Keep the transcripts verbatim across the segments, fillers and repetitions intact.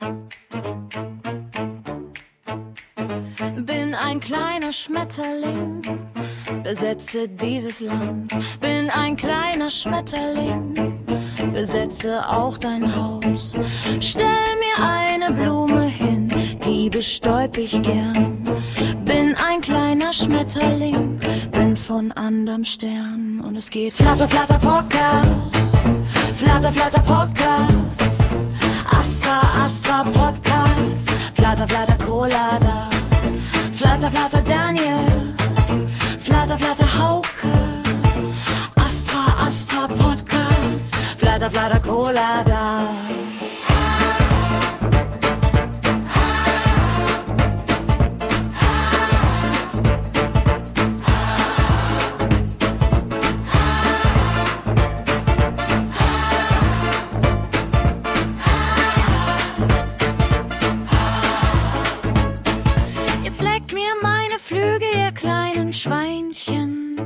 Bin ein kleiner Schmetterling, besetze dieses Land. Bin ein kleiner Schmetterling, besetze auch dein Haus. Stell mir eine Blume hin, die bestäub ich gern. Bin ein kleiner Schmetterling, bin von anderem Stern. Und es geht Flatter, Flatter, Podcast. Flatter, Flatter, Podcast. Astra, Astra, Podcast. Flatter, Flatter, Cola da. Flatter, Flatter, Daniel. Flatter, Flatter, Hauke. Astra, Astra, Podcast. Flatter, Flatter, Cola da. Schweinchen.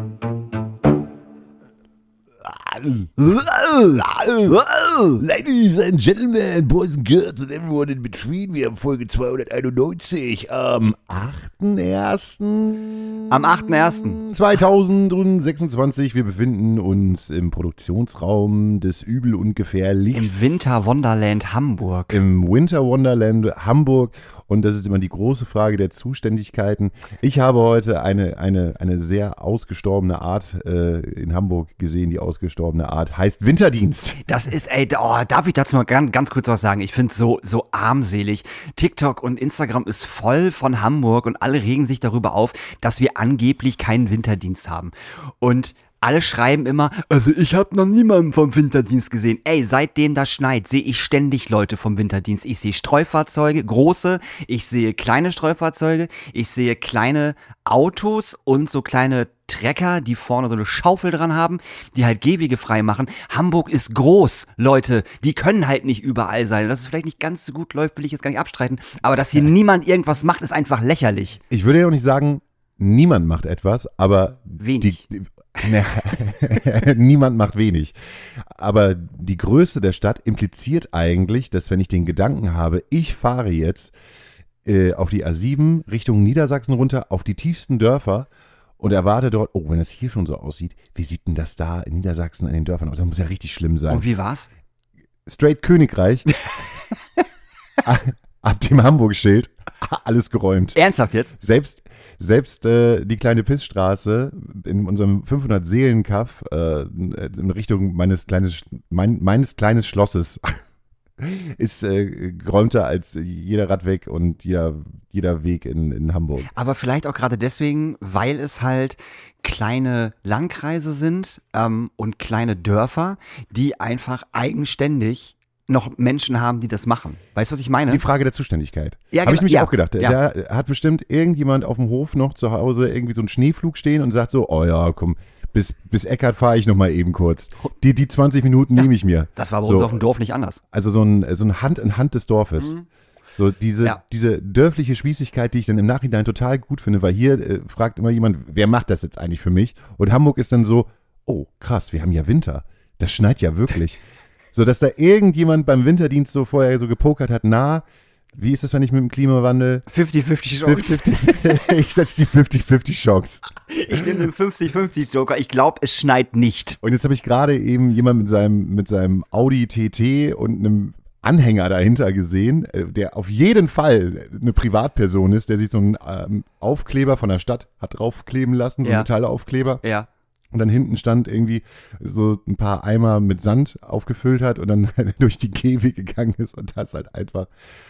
Ladies and Gentlemen, Boys and Girls and everyone in between, wir haben Folge zweihunderteinundneunzig am achten ersten Am achten ersten zweitausendsechsundzwanzig. Wir befinden uns im Produktionsraum des Übel und Gefährlichs. Im Winter Wonderland Hamburg. Im Winter Wonderland Hamburg. Und das ist immer die große Frage der Zuständigkeiten. Ich habe heute eine, eine, eine sehr ausgestorbene Art äh, in Hamburg gesehen. Die ausgestorbene Art heißt Winterdienst. Das ist, ey, oh, darf ich dazu mal ganz, ganz kurz was sagen? Ich finde es so, so armselig. TikTok und Instagram ist voll von Hamburg und alle regen sich darüber auf, dass wir angeblich keinen Winterdienst haben. Und alle schreiben immer, also ich habe noch niemanden vom Winterdienst gesehen. Ey, seitdem das schneit, sehe ich ständig Leute vom Winterdienst. Ich sehe Streufahrzeuge, große, ich sehe kleine Streufahrzeuge, ich sehe kleine Autos und so kleine Trecker, die vorne so eine Schaufel dran haben, die halt Gehwege frei machen. Hamburg ist groß, Leute, die können halt nicht überall sein. Dass es vielleicht nicht ganz so gut läuft, will ich jetzt gar nicht abstreiten. Aber dass hier niemand irgendwas macht, ist einfach lächerlich. Ich würde ja auch nicht sagen, niemand macht etwas, aber wenig. Die, die, ne, niemand macht wenig. Aber die Größe der Stadt impliziert eigentlich, dass wenn ich den Gedanken habe, ich fahre jetzt äh, auf die A sieben Richtung Niedersachsen runter, auf die tiefsten Dörfer und erwarte dort, oh, wenn es hier schon so aussieht, wie sieht denn das da in Niedersachsen an den Dörfern aus? Das muss ja richtig schlimm sein. Und wie war's? Straight Königreich. Ab dem Hamburg-Schild, alles geräumt. Ernsthaft jetzt? Selbst, selbst äh, die kleine Pissstraße in unserem fünfhundert-Seelen-Kaff äh, in Richtung meines, kleines, mein, meines kleines Schlosses ist äh, geräumter als jeder Radweg und jeder, jeder Weg in, in Hamburg. Aber vielleicht auch gerade deswegen, weil es halt kleine Landkreise sind ähm, und kleine Dörfer, die einfach eigenständig noch Menschen haben, die das machen. Weißt du, was ich meine? Die Frage der Zuständigkeit. Ja, Habe ich mich ja, auch gedacht. ja. Da hat bestimmt irgendjemand auf dem Hof noch zu Hause irgendwie so einen Schneeflug stehen und sagt so, oh ja, komm, bis, bis Eckart fahre ich noch mal eben kurz. Die, die zwanzig Minuten ja, nehme ich mir. Das war bei so, uns auf dem Dorf nicht anders. Also so ein, so ein Hand in Hand des Dorfes. Mhm. So diese, ja. diese dörfliche Spießigkeit, die ich dann im Nachhinein total gut finde, weil hier äh, fragt immer jemand, wer macht das jetzt eigentlich für mich? Und Hamburg ist dann so, oh krass, wir haben ja Winter. Das schneit ja wirklich. So, dass da irgendjemand beim Winterdienst so vorher so gepokert hat, na, wie ist das, wenn ich mit dem Klimawandel? fünfzig fünfzig Chance. Ich setze die fünfzig fünfzig Chance. Ich nehme den fünfzig fünfzig Joker. Ich glaube, es schneit nicht. Und jetzt habe ich gerade eben jemand mit seinem, mit seinem Audi T T und einem Anhänger dahinter gesehen, der auf jeden Fall eine Privatperson ist, der sich so einen ähm, Aufkleber von der Stadt hat draufkleben lassen, so ja. einen Metallaufkleber. Ja. Und dann hinten stand irgendwie so ein paar Eimer mit Sand aufgefüllt hat und dann durch die Gehwege gegangen ist und das halt einfach,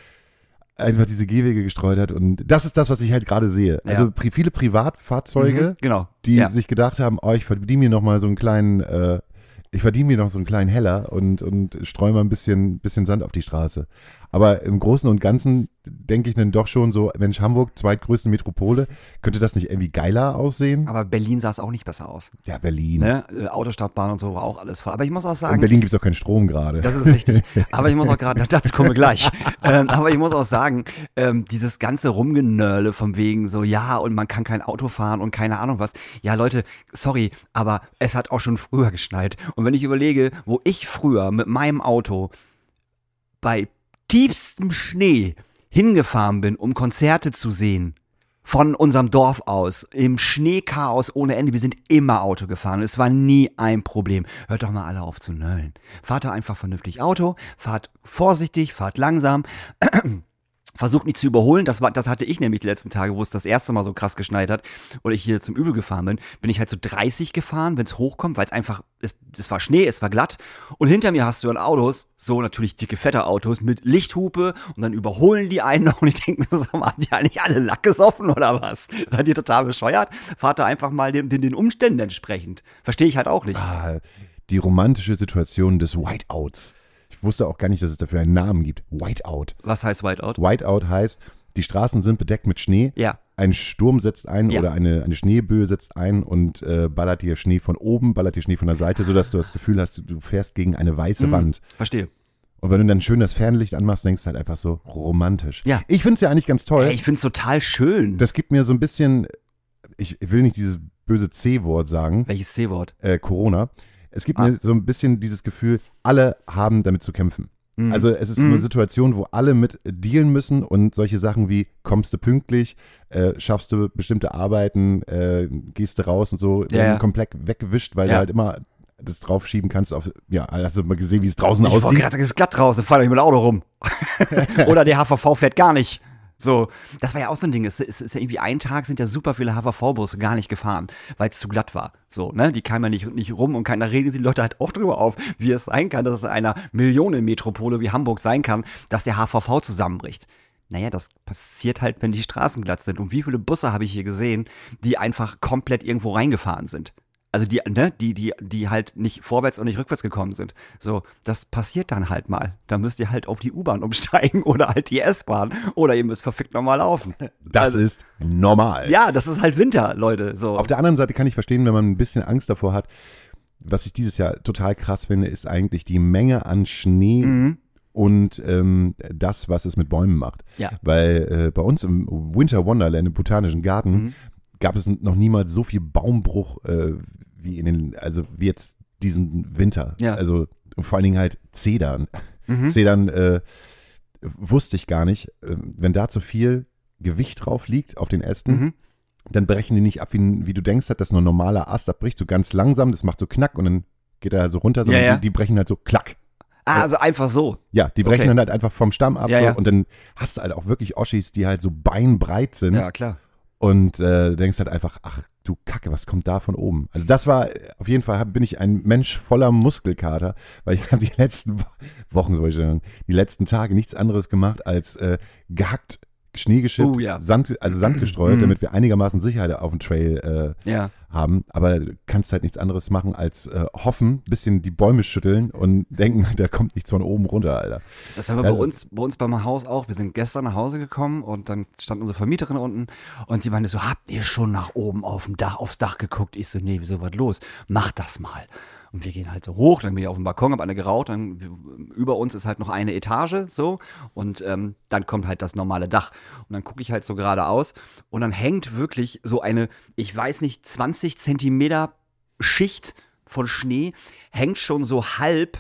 einfach diese Gehwege gestreut hat. Und das ist das, was ich halt gerade sehe. Ja. Also pri- viele Privatfahrzeuge, mhm, genau. die ja. sich gedacht haben, oh, ich verdiene mir noch mal so einen kleinen, äh, ich verdiene mir noch so einen kleinen Heller und, und streue mal ein bisschen, bisschen Sand auf die Straße. Aber im Großen und Ganzen denke ich dann doch schon so, Mensch, Hamburg, zweitgrößte Metropole, könnte das nicht irgendwie geiler aussehen? Aber Berlin sah es auch nicht besser aus. Ja, Berlin. Ne? Autostadtbahn und so war auch alles voll. Aber ich muss auch sagen. In Berlin gibt es auch keinen Strom gerade. Das ist richtig. Aber ich muss auch gerade, dazu kommen wir gleich. ähm, aber ich muss auch sagen, ähm, dieses ganze Rumgenörle vom wegen so, ja, und man kann kein Auto fahren und keine Ahnung was. Ja, Leute, sorry, aber es hat auch schon früher geschneit. Und wenn ich überlege, wo ich früher mit meinem Auto bei tiefstem Schnee hingefahren bin, um Konzerte zu sehen, von unserem Dorf aus, im Schneechaos ohne Ende, wir sind immer Auto gefahren. Es war nie ein Problem. Hört doch mal alle auf zu nöllen. Fahrt da einfach vernünftig Auto, fahrt vorsichtig, fahrt langsam. Versucht nicht zu überholen, das war, das hatte ich nämlich die letzten Tage, wo es das erste Mal so krass geschneit hat und ich hier zum Übel gefahren bin, bin ich halt so dreißig gefahren, wenn es hochkommt, weil es einfach, es, es war Schnee, es war glatt und hinter mir hast du dann Autos, so natürlich dicke, fette Autos mit Lichthupe und dann überholen die einen noch und ich denke mir so, haben die eigentlich alle Lack gesoffen oder was? Seid ihr total bescheuert? Fahrt da einfach mal den, den, den Umständen entsprechend. Verstehe ich halt auch nicht. Ah, die romantische Situation des Whiteouts. Ich wusste auch gar nicht, dass es dafür einen Namen gibt. Whiteout. Was heißt Whiteout? Whiteout heißt, die Straßen sind bedeckt mit Schnee. Ja. Ein Sturm setzt ein Ja. oder eine, eine Schneeböe setzt ein und äh, ballert dir Schnee von oben, ballert dir Schnee von der Seite, sodass du das Gefühl hast, du fährst gegen eine weiße Mhm. Wand. Verstehe. Und wenn du dann schön das Fernlicht anmachst, denkst du halt einfach so romantisch. Ja. Ich finde es ja eigentlich ganz toll. Ey, ich find's total schön. Das gibt mir so ein bisschen, ich will nicht dieses böse C-Wort sagen, Welches C-Wort? äh, Corona. Es gibt Ah. mir so ein bisschen dieses Gefühl, alle haben damit zu kämpfen. Mhm. Also es ist Mhm. eine Situation, wo alle mit dealen müssen und solche Sachen wie, kommst du pünktlich, äh, schaffst du bestimmte Arbeiten, äh, gehst du raus und so, werden Ja, ja. komplett weggewischt, weil Ja. du halt immer das draufschieben kannst auf, ja, hast du mal gesehen, wie es draußen Ich wollte aussieht? gerade sagen, es ist glatt draußen, fahr doch nicht mit dem Auto rum. Oder der H V V fährt gar nicht. So, das war ja auch so ein Ding. Es ist, ist ja irgendwie ein Tag sind ja super viele H V V-Busse gar nicht gefahren, weil es zu glatt war. So, ne? Die kamen ja nicht, nicht rum und keiner regelt die Leute halt auch drüber auf, wie es sein kann, dass es in einer Millionenmetropole wie Hamburg sein kann, dass der H V V zusammenbricht. Naja, das passiert halt, wenn die Straßen glatt sind. Und wie viele Busse habe ich hier gesehen, die einfach komplett irgendwo reingefahren sind? Also die, ne, die, die, die halt nicht vorwärts und nicht rückwärts gekommen sind. So, das passiert dann halt mal. Da müsst ihr halt auf die U-Bahn umsteigen oder halt die S-Bahn oder ihr müsst verfickt normal laufen. Das Also, ist normal. ja, das ist halt Winter, Leute. So. Auf der anderen Seite kann ich verstehen, wenn man ein bisschen Angst davor hat. Was ich dieses Jahr total krass finde, ist eigentlich die Menge an Schnee Mhm. und ähm, das, was es mit Bäumen macht. Ja. Weil äh, bei uns im Winter Wonderland, im Botanischen Garten, Mhm. gab es noch niemals so viel Baumbruch äh, wie in den, also wie jetzt diesen Winter. Ja. Also vor allen Dingen halt Zedern. Mhm. Zedern äh, wusste ich gar nicht. Äh, wenn da zu viel Gewicht drauf liegt auf den Ästen, Mhm. dann brechen die nicht ab, wie, wie du denkst, dass nur ein normaler Ast abbricht, so ganz langsam, das macht so Knack und dann geht er so runter, sondern Ja, ja. Die, die brechen halt so Klack. Ah, also einfach so. Ja, die brechen Okay. dann halt einfach vom Stamm ab Ja, so, ja. und dann hast du halt auch wirklich Oschis, die halt so beinbreit sind Ja, klar. und äh, du denkst halt einfach, ach du Kacke, was kommt da von oben? Also das war, auf jeden Fall hab, bin ich ein Mensch voller Muskelkater, weil ich habe die letzten Wo- Wochen, soll ich sagen, die letzten Tage nichts anderes gemacht als äh, gehackt, Schnee geschippt, Oh, ja. Sand, also Sand gestreut, Mhm. damit wir einigermaßen Sicherheit auf dem Trail äh, Ja. haben. Aber du kannst halt nichts anderes machen als äh, hoffen, bisschen die Bäume schütteln und denken, da kommt nichts von oben runter, Alter. Das haben wir Das bei uns, bei uns beim Haus auch. Wir sind gestern nach Hause gekommen und dann stand unsere Vermieterin unten und die meinte so, habt ihr schon nach oben auf dem Dach, aufs Dach geguckt? Ich so, nee, wieso, was los? Macht das mal. Und wir gehen halt so hoch, dann bin ich auf dem Balkon, hab eine geraucht, dann über uns ist halt noch eine Etage so und ähm, dann kommt halt das normale Dach. Und dann gucke ich halt so geradeaus und dann hängt wirklich so eine, ich weiß nicht, zwanzig Zentimeter Schicht von Schnee, hängt schon so halb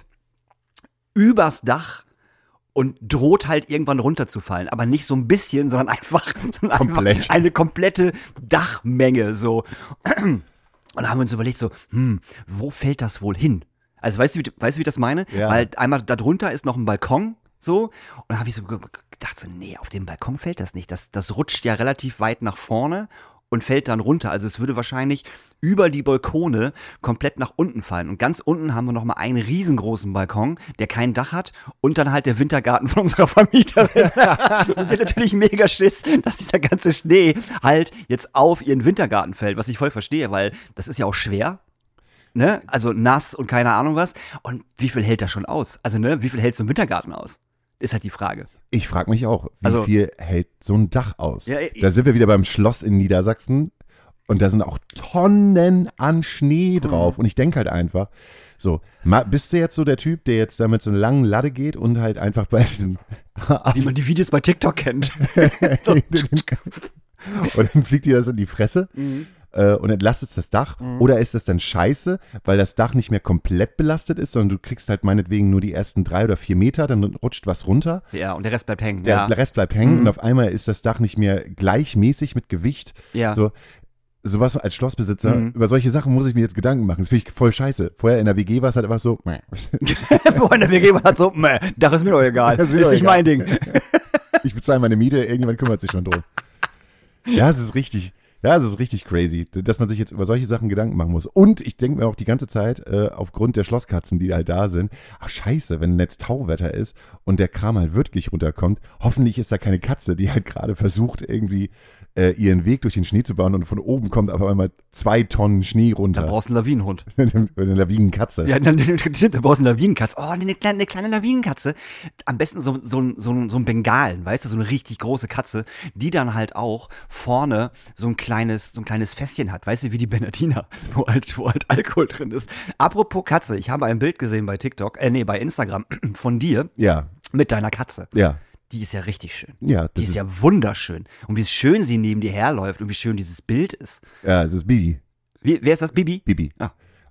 übers Dach und droht halt irgendwann runterzufallen. Aber nicht so ein bisschen, sondern einfach, sondern Komplett. einfach eine komplette Dachmenge so. Und da haben wir uns überlegt so, hm, wo fällt das wohl hin? Also weißt du, wie, weißt du, wie ich das meine? Ja. Weil einmal darunter ist noch ein Balkon so und da habe ich so ge- gedacht so, nee, auf dem Balkon fällt das nicht. Das, das rutscht ja relativ weit nach vorne und fällt dann runter. Also es würde wahrscheinlich über die Balkone komplett nach unten fallen. Und ganz unten haben wir noch mal einen riesengroßen Balkon, der kein Dach hat und dann halt der Wintergarten von unserer Vermieterin. Und sie hat natürlich mega Schiss, dass dieser ganze Schnee halt jetzt auf ihren Wintergarten fällt, was ich voll verstehe, weil das ist ja auch schwer. Ne? Also nass und keine Ahnung was. Und wie viel hält das schon aus? Also, ne, wie viel hält so ein Wintergarten aus? Ist halt die Frage. Ich frage mich auch, wie Also- viel hält so ein Dach aus? Ja, ich- da sind wir wieder beim Schloss in Niedersachsen und da sind auch Tonnen an Schnee drauf. Und ich denke halt einfach, so, ma- bist du jetzt so der Typ, der jetzt da mit so einer langen Latte geht und halt einfach bei diesem Wie man die Videos bei TikTok kennt. und dann fliegt dir das in die Fresse. Mhm. äh, und entlastet das Dach? Mhm. Oder ist das dann scheiße, weil das Dach nicht mehr komplett belastet ist, sondern du kriegst halt meinetwegen nur die ersten drei oder vier Meter, dann rutscht was runter. Ja, und der Rest bleibt hängen. Der ja. Rest bleibt hängen Mhm. und auf einmal ist das Dach nicht mehr gleichmäßig mit Gewicht. Ja. So, sowas als Schlossbesitzer, Mhm. über solche Sachen muss ich mir jetzt Gedanken machen. Das finde ich voll scheiße. Vorher in der W G war es halt einfach so, meh. Vorher in der W G war es so, meh, Dach ist mir doch egal. Das ist ist mir nicht egal. mein Ding. Ich bezahle meine Miete, irgendjemand kümmert sich schon drum. Ja, es ist richtig, ja, es ist richtig crazy, dass man sich jetzt über solche Sachen Gedanken machen muss. Und ich denke mir auch die ganze Zeit, äh, aufgrund der Schlosskatzen, die halt da sind, ach scheiße, wenn jetzt Tauwetter ist und der Kram halt wirklich runterkommt, hoffentlich ist da keine Katze, die halt gerade versucht, irgendwie äh, ihren Weg durch den Schnee zu bauen und von oben kommt auf einmal zwei Tonnen Schnee runter. Da brauchst du einen Lawinenhund. Eine Lawinenkatze. Ja, dann, stimmt, da brauchst du eine Lawinenkatze. Oh, eine kleine, eine kleine Lawinenkatze. Am besten so, so, ein- so, ein- so ein Bengalen, weißt du, so eine richtig große Katze, die dann halt auch vorne so ein kleines, so ein kleines Fässchen hat, weißt du, wie die Bernardiner, wo halt, wo halt Alkohol drin ist. Apropos Katze, ich habe ein Bild gesehen bei TikTok, äh, nee, bei Instagram von dir Ja, mit deiner Katze. ja, Die ist ja richtig schön. ja, Die das ist ist, ja wunderschön. Und wie schön sie neben dir herläuft und wie schön dieses Bild ist. ja, es ist Bibi, Wie, wer ist das? Bibi? Bibi. Ah.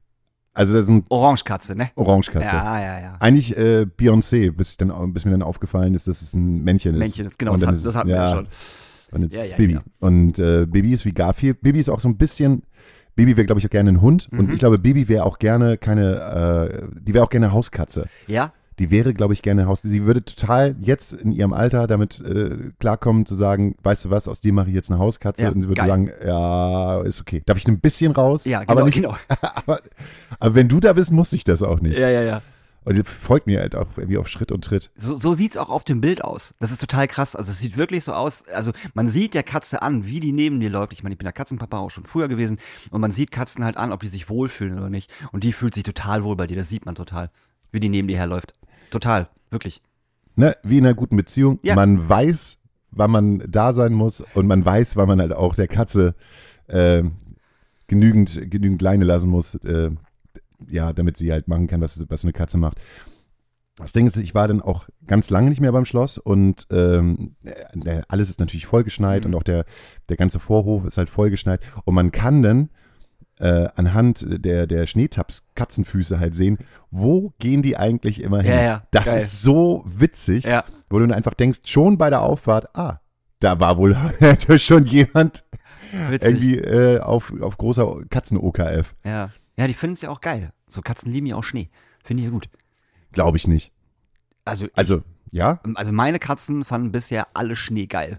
Also das ist eine Orangekatze, ne? Orangekatze. Ja, ja, ja. Eigentlich äh, Beyoncé, bis, ich dann, bis mir dann aufgefallen ist, dass es ein Männchen ist. Männchen, genau, Und das, dann hat, ist das es- hatten wir ja schon. Und jetzt Ja, ist ja, Bibi. ja. Und äh, Bibi ist wie Garfield. Bibi ist auch so ein bisschen, Bibi wäre, glaube ich, auch gerne ein Hund. Und Mhm. ich glaube, Bibi wäre auch gerne keine, äh, die wäre auch gerne Hauskatze. Ja? Die wäre, glaube ich, gerne Haus. Sie würde total jetzt in ihrem Alter damit äh, klarkommen, zu sagen, weißt du was, aus dir mache ich jetzt eine Hauskatze. Ja, und sie würde geil. sagen, ja, ist okay. Darf ich ein bisschen raus? Ja, genau, aber, nicht, genau. aber, aber wenn du da bist, muss ich das auch nicht. Ja, ja, ja. Und die folgt mir halt auch wie auf Schritt und Tritt. So, so sieht's auch auf dem Bild aus. Das ist total krass. Also es sieht wirklich so aus, also man sieht der Katze an, wie die neben dir läuft. Ich meine, ich bin der Katzenpapa auch schon früher gewesen und man sieht Katzen halt an, ob die sich wohlfühlen oder nicht. Und die fühlt sich total wohl bei dir, das sieht man total, wie die neben dir herläuft. Total, wirklich. Ne? Wie in einer guten Beziehung. Ja. Man weiß, wann man da sein muss und man weiß, wann man halt auch der Katze äh, genügend, genügend Leine lassen muss, äh, ja, damit sie halt machen kann, was, was eine Katze macht. Das Ding ist, ich war dann auch ganz lange nicht mehr beim Schloss und ähm, äh, alles ist natürlich vollgeschneit Mhm. und auch der, der ganze Vorhof ist halt vollgeschneit und man kann dann äh, anhand der, der Schneetaps-Katzenfüße halt sehen, wo gehen die eigentlich immer hin. Ja, ja, das geil. ist so witzig, Ja. wo du dann einfach denkst, schon bei der Auffahrt, ah, da war wohl schon jemand Witzig. irgendwie äh, auf, auf großer Katzen-O K F. Ja. Ja, die finden es ja auch geil. So Katzen lieben ja auch Schnee. Finde ich ja gut. Glaube ich nicht. Also, ich, Also, ja? also meine Katzen fanden bisher alle Schnee geil.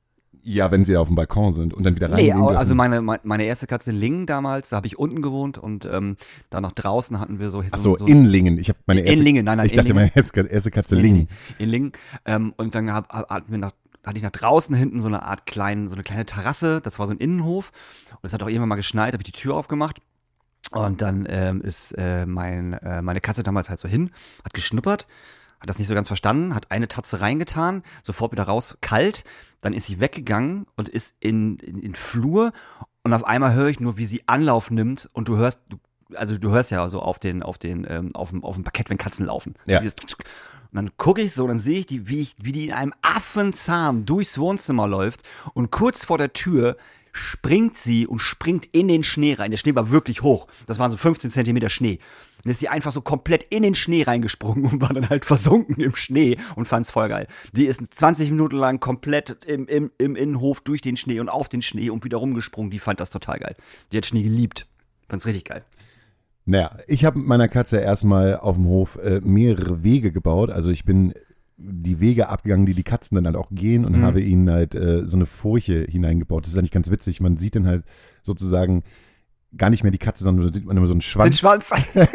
Ja, wenn sie auf dem Balkon sind und dann wieder Nee, reingehen dürfen. also meine, meine erste Katze in Lingen damals, da habe ich unten gewohnt und ähm, da nach draußen hatten wir so... Ach so, so, in Lingen. Ich habe meine In erste, Lingen, nein, nein, ich in dachte, Lingen. meine erste, erste Katze Nee, Lingen. nee, in Lingen. Ähm, und dann hab, hab, hatten wir nach, hatte ich nach draußen hinten so eine Art kleinen, so eine kleine Terrasse, das war so ein Innenhof und es hat auch irgendwann mal geschneit, habe ich die Tür aufgemacht und dann ähm, ist äh, mein, äh, meine Katze damals halt so hin, hat geschnuppert, hat das nicht so ganz verstanden, hat eine Tatze reingetan, sofort wieder raus, kalt, dann ist sie weggegangen und ist in, in, in Flur und auf einmal höre ich nur, wie sie Anlauf nimmt und du hörst, du, also du hörst ja so auf den, auf den, ähm, auf dem, auf dem Parkett, wenn Katzen laufen. Ja. Dieses Tuk, tuk. Und dann gucke ich so, dann sehe ich die, wie ich, wie die in einem Affenzahn durchs Wohnzimmer läuft und kurz vor der Tür springt sie und springt in den Schnee rein. Der Schnee war wirklich hoch. Das waren so fünfzehn Zentimeter Schnee. Und ist sie einfach so komplett in den Schnee reingesprungen und war dann halt versunken im Schnee und fand's voll geil. Die ist zwanzig Minuten lang komplett im, im, im Innenhof durch den Schnee und auf den Schnee und wieder rumgesprungen. Die fand das total geil. Die hat Schnee geliebt. Fand's richtig geil. Naja, ich habe mit meiner Katze erstmal auf dem Hof äh, mehrere Wege gebaut. Also ich bin die Wege abgegangen, die die Katzen dann halt auch gehen und Mhm. habe ihnen halt äh, so eine Furche hineingebaut. Das ist eigentlich ganz witzig. Man sieht dann halt sozusagen gar nicht mehr die Katze, sondern da sieht man immer so einen Schwanz. Den Schwanz.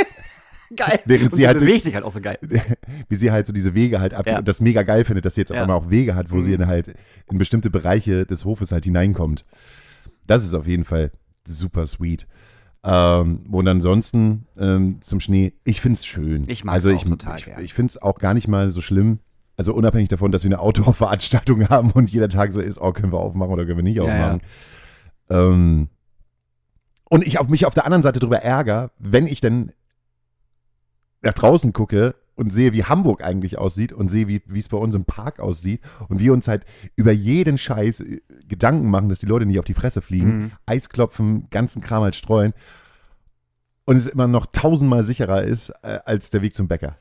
Geil. Während und sie die halt bewegt sich halt auch so geil. wie sie halt so diese Wege halt ab Ja. und das mega geil findet, dass sie jetzt auf Ja. einmal auch Wege hat, wo Mhm. sie dann halt in bestimmte Bereiche des Hofes halt hineinkommt. Das ist auf jeden Fall super sweet. Ähm, und ansonsten ähm, zum Schnee, ich find's schön. Ich mag's also auch ich, total ich, gern. ich find's auch gar nicht mal so schlimm. Also unabhängig davon, dass wir eine Outdoor-Veranstaltung haben und jeder Tag so ist, oh, können wir aufmachen oder können wir nicht Ja, aufmachen. Ähm, und ich auf mich auf der anderen Seite darüber ärgere, wenn ich dann nach draußen gucke und sehe, wie Hamburg eigentlich aussieht und sehe, wie es bei uns im Park aussieht und wir uns halt über jeden Scheiß Gedanken machen, dass die Leute nicht auf die Fresse fliegen, mhm. Eis klopfen, ganzen Kram halt streuen und es immer noch tausendmal sicherer ist äh, als der Weg zum Bäcker.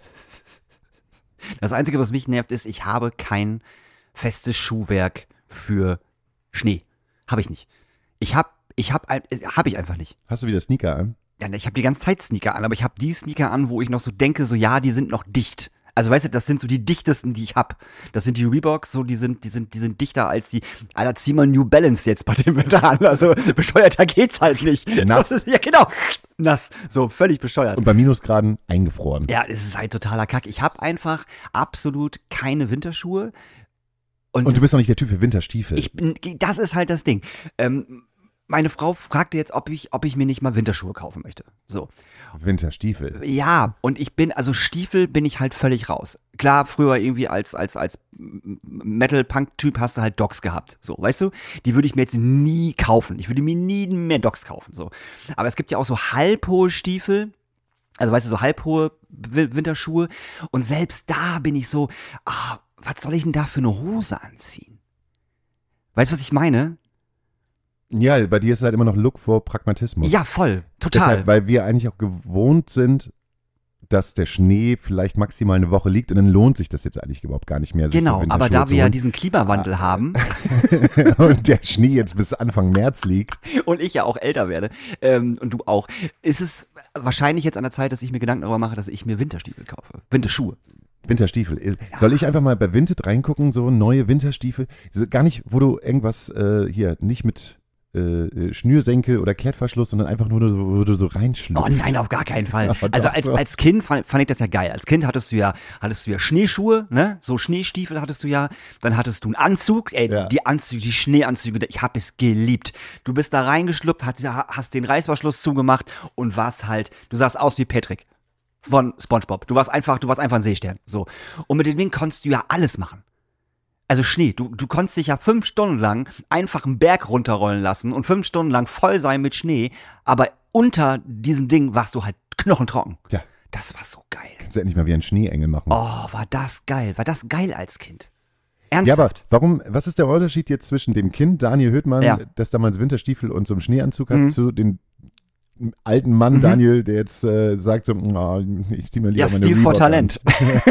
Das Einzige, was mich nervt, ist, ich habe kein festes Schuhwerk für Schnee. Habe ich nicht. Ich habe, ich habe, habe ich einfach nicht. Hast du wieder Sneaker an? Ja, ich habe die ganze Zeit Sneaker an, aber ich habe die Sneaker an, wo ich noch so denke, so ja, die sind noch dicht. Also weißt du, das sind so die dichtesten, die ich habe. Das sind die Reeboks, so die sind, die sind, die sind dichter als die. Alter, zieh mal New Balance jetzt bei dem Wetter an. Also bescheuerter geht's halt nicht. Nass. Ist, ja genau, nass, so völlig bescheuert. Und bei Minusgraden eingefroren. Ja, es ist halt totaler Kack. Ich habe einfach absolut keine Winterschuhe. Und, Und du bist doch nicht der Typ für Winterstiefel. Ich bin, das ist halt das Ding. Ähm, Meine Frau fragte jetzt, ob ich, ob ich mir nicht mal Winterschuhe kaufen möchte. So. Winterstiefel. Ja, und ich bin, also Stiefel bin ich halt völlig raus. Klar, früher irgendwie als, als, als Metal-Punk-Typ hast du halt Docs gehabt. So, weißt du? Die würde ich mir jetzt nie kaufen. Ich würde mir nie mehr Docs kaufen. So. Aber es gibt ja auch so halbhohe Stiefel. Also weißt du, so halbhohe Winterschuhe. Und selbst da bin ich so, ah, was soll ich denn da für eine Hose anziehen? Weißt du, was ich meine? Ja, bei dir ist es halt immer noch Look vor Pragmatismus. Ja, voll, total. Deshalb, weil wir eigentlich auch gewohnt sind, dass der Schnee vielleicht maximal eine Woche liegt und dann lohnt sich das jetzt eigentlich überhaupt gar nicht mehr. Sich genau, so aber da wir ja diesen Klimawandel ah. haben und der Schnee jetzt bis Anfang März liegt und ich ja auch älter werde ähm, und du auch, ist es wahrscheinlich jetzt an der Zeit, dass ich mir Gedanken darüber mache, dass ich mir Winterstiefel kaufe, Winterschuhe. Winterstiefel. Soll ich einfach mal bei Vinted reingucken, so neue Winterstiefel? So, gar nicht, wo du irgendwas äh, hier nicht mit Äh, Schnürsenkel oder Klettverschluss, sondern einfach nur so, wo du so reinschlüpfst. Oh nein, auf gar keinen Fall. Aber also doch, als, so. als Kind fand, fand ich das ja geil. Als Kind hattest du ja, hattest du ja Schneeschuhe, ne? So Schneestiefel hattest du ja. Dann hattest du einen Anzug, ey, Ja. die Anzüge, die Schneeanzüge, ich hab es geliebt. Du bist da reingeschluppt, hast, hast den Reißverschluss zugemacht und warst halt, du sahst aus wie Patrick von SpongeBob. Du warst einfach, du warst einfach ein Seestern. So. Und mit dem Ding konntest du ja alles machen. Also Schnee, du, du konntest dich ja fünf Stunden lang einfach einen Berg runterrollen lassen und fünf Stunden lang voll sein mit Schnee, aber unter diesem Ding warst du halt knochentrocken. Ja. Das war so geil. Kannst du endlich mal wie ein Schneeengel machen. Oh, war das geil. War das geil als Kind. Ja, Ernsthaft. aber warum, was ist der Unterschied jetzt zwischen dem Kind, Daniel Höhtmann, Ja. das damals Winterstiefel und so einem Schneeanzug hat, Mhm. zu dem alten Mann Mhm. Daniel, der jetzt äh, sagt so, oh, ich zieh mir lieber Ja, meine Stil vor Reebok Talent.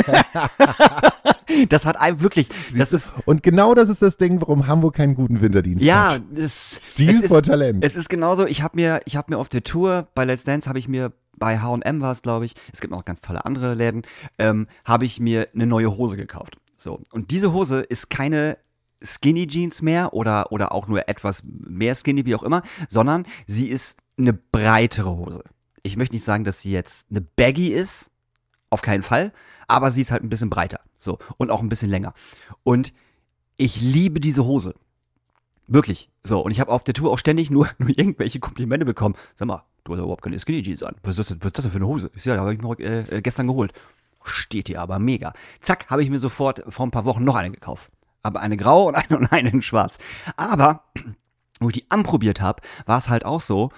Das hat einem wirklich, das ist, an. Und genau das ist das Ding, warum Hamburg keinen guten Winterdienst ja, hat. es, Stil es vor ist, Talent. Es ist genauso, ich habe mir, ich habe mir auf der Tour, bei Let's Dance habe ich mir, bei H und M war es, glaube ich, es gibt noch ganz tolle andere Läden, ähm, habe ich mir eine neue Hose gekauft. So, und diese Hose ist keine Skinny Jeans mehr oder, oder auch nur etwas mehr Skinny, wie auch immer, sondern sie ist eine breitere Hose. Ich möchte nicht sagen, dass sie jetzt eine Baggy ist, auf keinen Fall, aber sie ist halt ein bisschen breiter, so, und auch ein bisschen länger. Und ich liebe diese Hose. Wirklich. So, und ich habe auf der Tour auch ständig nur, nur irgendwelche Komplimente bekommen. Sag mal, du hast ja überhaupt keine Skinny Jeans an. Was ist das, was ist das denn für eine Hose? Ich sag, ja, da habe ich mir äh, gestern geholt. Steht hier aber mega. Zack, habe ich mir sofort vor ein paar Wochen noch eine gekauft. Aber eine grau und eine und eine in schwarz. Aber, wo ich die anprobiert habe, war es halt auch so,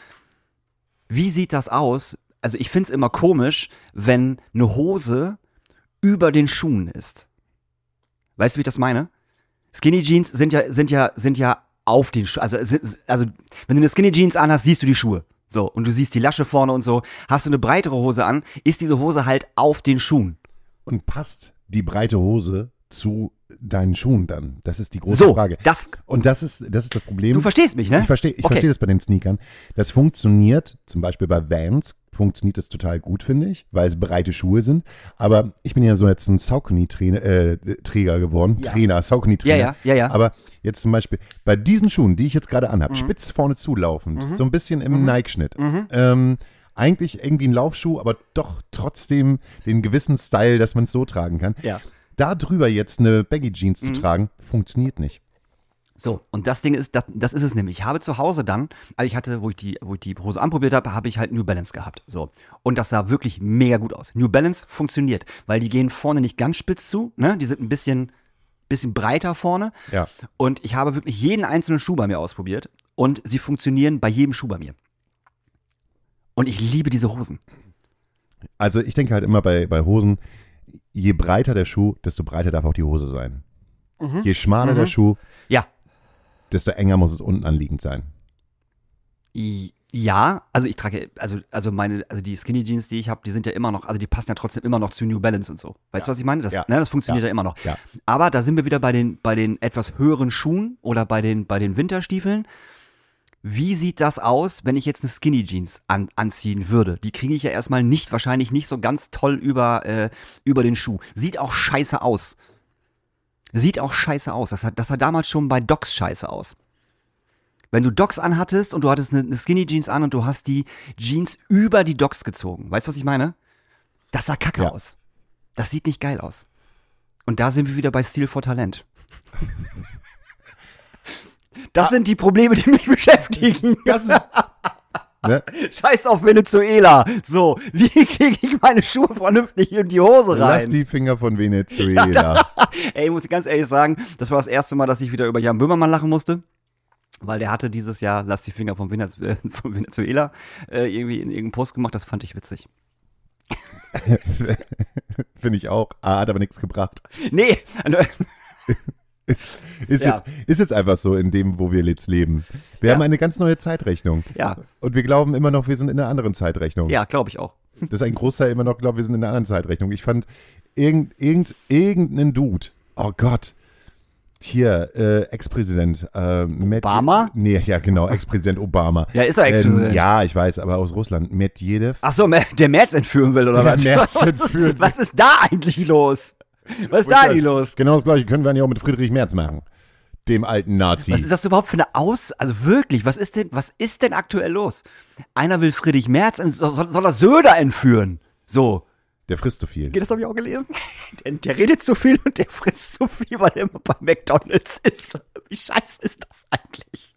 wie sieht das aus? Also ich finde es immer komisch, wenn eine Hose über den Schuhen ist. Weißt du, wie ich das meine? Skinny Jeans sind ja, sind ja, sind ja auf den Schuhen. Also, also, wenn du eine Skinny Jeans anhast, siehst du die Schuhe. So, und du siehst die Lasche vorne und so. Hast du eine breitere Hose an, ist diese Hose halt auf den Schuhen. Und passt die breite Hose zu deinen Schuhen dann? Das ist die große So, Frage. das, Und das ist, das ist das Problem. du verstehst mich, ne? Ich verstehe ich Okay. verstehe das bei den Sneakern. Das funktioniert, zum Beispiel bei Vans, funktioniert das total gut, finde ich, weil es breite Schuhe sind. Aber ich bin ja so jetzt ein Saucony-Träger äh, Träger geworden. Ja. Trainer, Saucony-Trainer. Ja, ja, ja, ja. Aber jetzt zum Beispiel bei diesen Schuhen, die ich jetzt gerade anhabe, Mhm. spitz vorne zulaufend, Mhm. so ein bisschen im Mhm. Nike-Schnitt. Mhm. Ähm, eigentlich irgendwie ein Laufschuh, aber doch trotzdem den gewissen Style, dass man es so tragen kann. Ja. Da drüber jetzt eine Baggy-Jeans Mhm. zu tragen, funktioniert nicht. So, und das Ding ist, das, das ist es nämlich. Ich habe zu Hause dann, also ich hatte, wo ich die, wo ich die Hose anprobiert habe, habe ich halt New Balance gehabt. So. Und das sah wirklich mega gut aus. New Balance funktioniert, weil die gehen vorne nicht ganz spitz zu, ne? Die sind ein bisschen, bisschen breiter vorne. Ja. Und ich habe wirklich jeden einzelnen Schuh bei mir ausprobiert und sie funktionieren bei jedem Schuh bei mir. Und ich liebe diese Hosen. Also ich denke halt immer bei, bei Hosen, je breiter der Schuh, desto breiter darf auch die Hose sein. Mhm. Je schmaler mhm. der Schuh, ja. desto enger muss es unten anliegend sein. Ja, also ich trage, also, also meine, also die Skinny Jeans, die ich habe, die sind ja immer noch, also die passen ja trotzdem immer noch zu New Balance und so. Weißt du, ja. was ich meine? Das, ja. ne, das funktioniert ja, ja immer noch. Ja. Aber da sind wir wieder bei den, bei den etwas höheren Schuhen oder bei den, bei den Winterstiefeln. Wie sieht das aus, wenn ich jetzt eine Skinny Jeans an, anziehen würde? Die kriege ich ja erstmal nicht, wahrscheinlich nicht so ganz toll über, äh, über den Schuh. Sieht auch scheiße aus. Sieht auch scheiße aus. Das sah, das sah damals schon bei Docs scheiße aus. Wenn du Docs anhattest und du hattest eine, eine Skinny Jeans an und du hast die Jeans über die Docs gezogen. Weißt du, was ich meine? Das sah kacke ja. aus. Das sieht nicht geil aus. Und da sind wir wieder bei Stil vor Talent. Das ah. sind die Probleme, die mich beschäftigen. Das ist, ne? Scheiß auf Venezuela. So, wie kriege ich meine Schuhe vernünftig in die Hose rein? Lass die Finger von Venezuela. Ja, ey, muss ich ganz ehrlich sagen, das war das erste Mal, dass ich wieder über Jan Böhmermann lachen musste. Weil der hatte dieses Jahr, lass die Finger von Venezuela, von Venezuela äh, irgendwie in irgendeinem Post gemacht, das fand ich witzig. Finde ich auch. Ah, hat aber nichts gebracht. Nee. ist, ist, ja. jetzt, ist jetzt einfach so in dem, wo wir jetzt leben. Wir ja. haben eine ganz neue Zeitrechnung. Ja. Und wir glauben immer noch, wir sind in einer anderen Zeitrechnung. Ja, glaube ich auch. Das ist ein Großteil immer noch, glaubt, wir sind in einer anderen Zeitrechnung. Ich fand irgend, irgend, irgendeinen Dude, oh Gott, hier, äh, Ex-Präsident. Äh, Obama? Med- nee, ja genau, Ex-Präsident Obama. Ja, ist er Ex-Präsident? Ähm, ja, ich weiß, aber aus Russland. Medvedev. Ach so, der Merz entführen will, oder der was? Merz was, entführen ist, was ist da eigentlich los? Was ist da eigentlich los? Genau das Gleiche können wir ja auch mit Friedrich Merz machen. Dem alten Nazi. Was ist das überhaupt für eine Aus... Also wirklich, was ist denn, was ist denn aktuell los? Einer will Friedrich Merz, soll, soll er Söder entführen? So. Der frisst zu viel. Das habe ich auch gelesen. Der, der redet zu viel und der frisst zu viel, weil er immer bei McDonald's ist. Wie scheiße ist das eigentlich?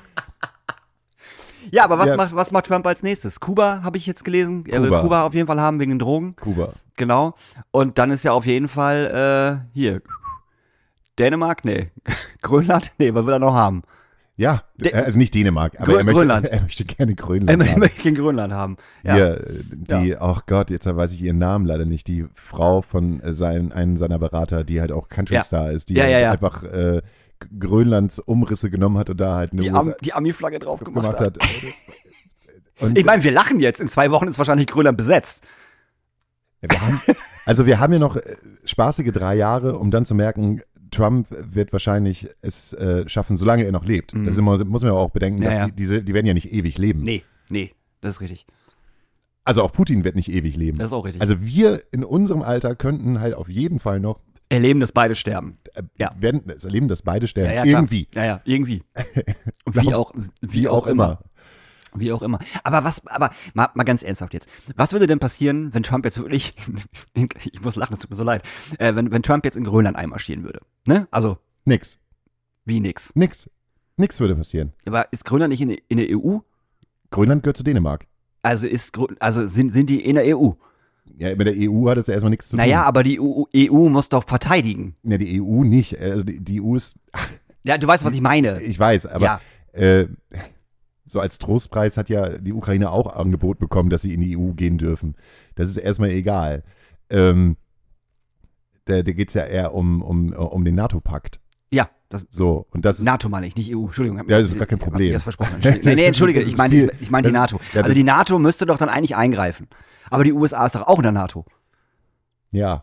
Ja, aber was, ja. Macht, was macht Trump als nächstes? Kuba, habe ich jetzt gelesen. Er will Kuba auf jeden Fall haben wegen den Drogen. Kuba. Genau. Und dann ist ja auf jeden Fall, äh, hier, Dänemark? Nee. Grönland? Nee, was will er noch haben? Ja, De- also nicht Dänemark, aber Grön- er, möchte, Grönland. er möchte gerne Grönland er haben. möchte gerne Grönland haben. Ja. Hier, die, ach ja. oh Gott, jetzt weiß ich ihren Namen leider nicht, die Frau von sein, einem seiner Berater, die halt auch Country-Star ja. ist, die ja, halt ja, ja. einfach äh, Grönlands Umrisse genommen hat und da halt eine die, Am, die Ami-Flagge drauf gemacht, gemacht hat. hat. Und ich meine, wir lachen jetzt, in zwei Wochen ist wahrscheinlich Grönland besetzt. Ja, wir haben, also wir haben ja noch spaßige drei Jahre, um dann zu merken, Trump wird wahrscheinlich es äh, schaffen, solange er noch lebt. Mhm. Das immer, muss man ja auch bedenken, ja, dass ja. Die, diese, die werden ja nicht ewig leben. Nee, nee, das ist richtig. Also auch Putin wird nicht ewig leben. Das ist auch richtig. Also wir in unserem Alter könnten halt auf jeden Fall noch erleben, dass beide sterben. Äh, ja. werden es erleben, dass beide sterben. Ja, ja, irgendwie. Ja, ja, irgendwie. Und wie auch, wie, wie auch, auch immer. immer. Wie auch immer. Aber was, aber mal, mal ganz ernsthaft jetzt. Was würde denn passieren, wenn Trump jetzt wirklich, ich muss lachen, es tut mir so leid, äh, wenn, wenn Trump jetzt in Grönland einmarschieren würde? Ne? Also. Nix. Wie nix? Nix. Nix würde passieren. Aber ist Grönland nicht in, in der E U? Grönland gehört zu Dänemark. Also ist, also sind, sind die in der E U? Ja, mit der E U hat es ja erstmal nichts zu tun. Naja, aber die E U muss doch verteidigen. Ja, die E U nicht. Also die, die E U ist. Ja, du weißt, was ich meine. Ich weiß, aber ja. äh, so als Trostpreis hat ja die Ukraine auch Angebot bekommen, dass sie in die E U gehen dürfen. Das ist erstmal egal. Ähm, da da geht es ja eher um, um, um den NATO-Pakt. Ja. Das so, und das ist, NATO meine ich, nicht E U. Entschuldigung. Ja, das ist gar kein Problem. Ich das versprochen. Nee, nee, entschuldige, ich meine ich, ich mein die NATO. Ja, also die NATO müsste doch dann eigentlich eingreifen. Aber die U S A ist doch auch in der NATO. Ja.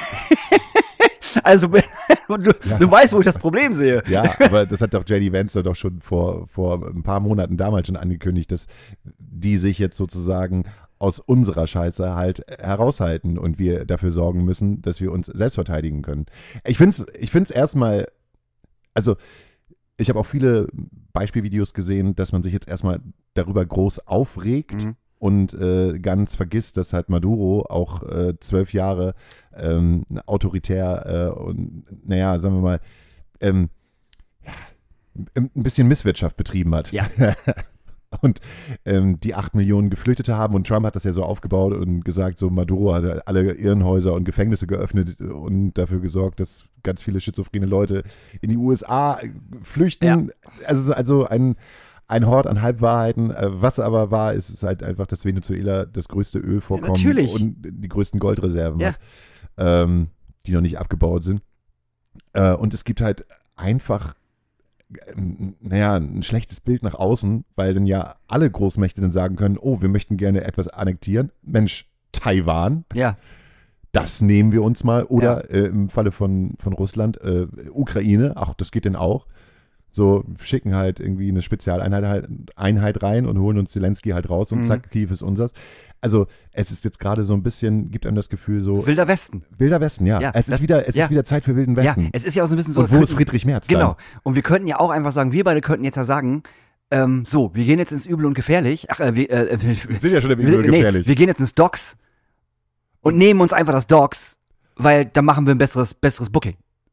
Also, du, ja. du weißt, wo ich das Problem sehe. Ja, aber das hat doch J D Vance doch schon vor, vor ein paar Monaten damals schon angekündigt, dass die sich jetzt sozusagen aus unserer Scheiße halt heraushalten und wir dafür sorgen müssen, dass wir uns selbst verteidigen können. Ich finde es ich find's erstmal, also ich habe auch viele Beispielvideos gesehen, dass man sich jetzt erstmal darüber groß aufregt mhm. und äh, ganz vergisst, dass halt Maduro auch äh, zwölf Jahre ähm, autoritär äh, und naja, sagen wir mal, ähm, ein bisschen Misswirtschaft betrieben hat. Ja. Und ähm, die acht Millionen Geflüchtete haben und Trump hat das ja so aufgebaut und gesagt, so Maduro hat alle Irrenhäuser und Gefängnisse geöffnet und dafür gesorgt, dass ganz viele schizophrene Leute in die U S A flüchten. Ja. Also, also ein, ein Hort an Halbwahrheiten. Was aber wahr ist, ist halt einfach, dass Venezuela das größte Ölvorkommen ja, und die größten Goldreserven ja. hat. ähm, die noch nicht abgebaut sind. Äh, und es gibt halt einfach, äh, naja, ein schlechtes Bild nach außen, weil dann ja alle Großmächte dann sagen können, oh, wir möchten gerne etwas annektieren. Mensch, Taiwan. Ja. Das nehmen wir uns mal. Oder ja. äh, im Falle von, von Russland, äh, Ukraine, ach, das geht denn auch. So, schicken halt irgendwie eine Spezialeinheit halt, Einheit rein und holen uns Zelensky halt raus und mhm. zack, Kiew ist unseres. Also, es ist jetzt gerade so ein bisschen, gibt einem das Gefühl so. Wilder Westen. Wilder Westen, ja. ja es das, ist wieder, es ja. ist wieder Zeit für Wilden Westen. Ja, es ist ja auch so ein bisschen so. Und wo ist Friedrich Merz dann? Genau. Und wir könnten ja auch einfach sagen, wir beide könnten jetzt ja sagen, ähm, so, wir gehen jetzt ins Übel und Gefährlich. Ach, äh, wir, äh, wir sind ja schon im Übel und Gefährlich. Nee, wir gehen jetzt ins Docks und nehmen uns einfach das Docks, weil dann machen wir ein besseres, besseres Booking.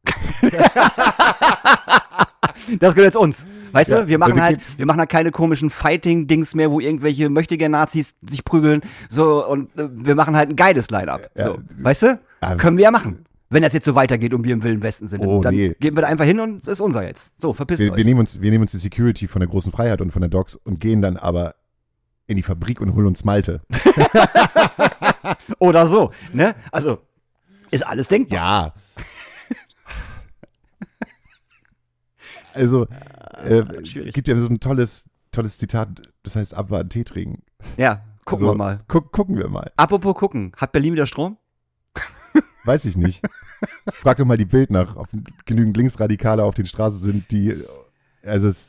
Das gehört jetzt uns. Weißt ja, du, wir machen halt, wir machen halt keine komischen Fighting-Dings mehr, wo irgendwelche Möchtegern-Nazis sich prügeln. So, und äh, wir machen halt ein geiles Line-Up. So, ja, weißt du? Ja. Können wir ja machen. Wenn das jetzt so weitergeht und wir im Wilden Westen sind, oh, dann nee. gehen wir da einfach hin und es ist unser jetzt. So, verpisst wir, euch. Wir nehmen, uns, wir nehmen uns die Security von der großen Freiheit und von der Docks und gehen dann aber in die Fabrik und holen uns Malte. Oder so, ne? Also, ist alles denkbar. Ja. Also, äh, es gibt ja so ein tolles, tolles Zitat, das heißt abwarten, Tee trinken. Ja, gucken so, wir mal. Gu- gucken wir mal. Apropos gucken, hat Berlin wieder Strom? Weiß ich nicht. Frag doch mal die Bild nach, ob genügend Linksradikale auf den Straßen sind, die, also es,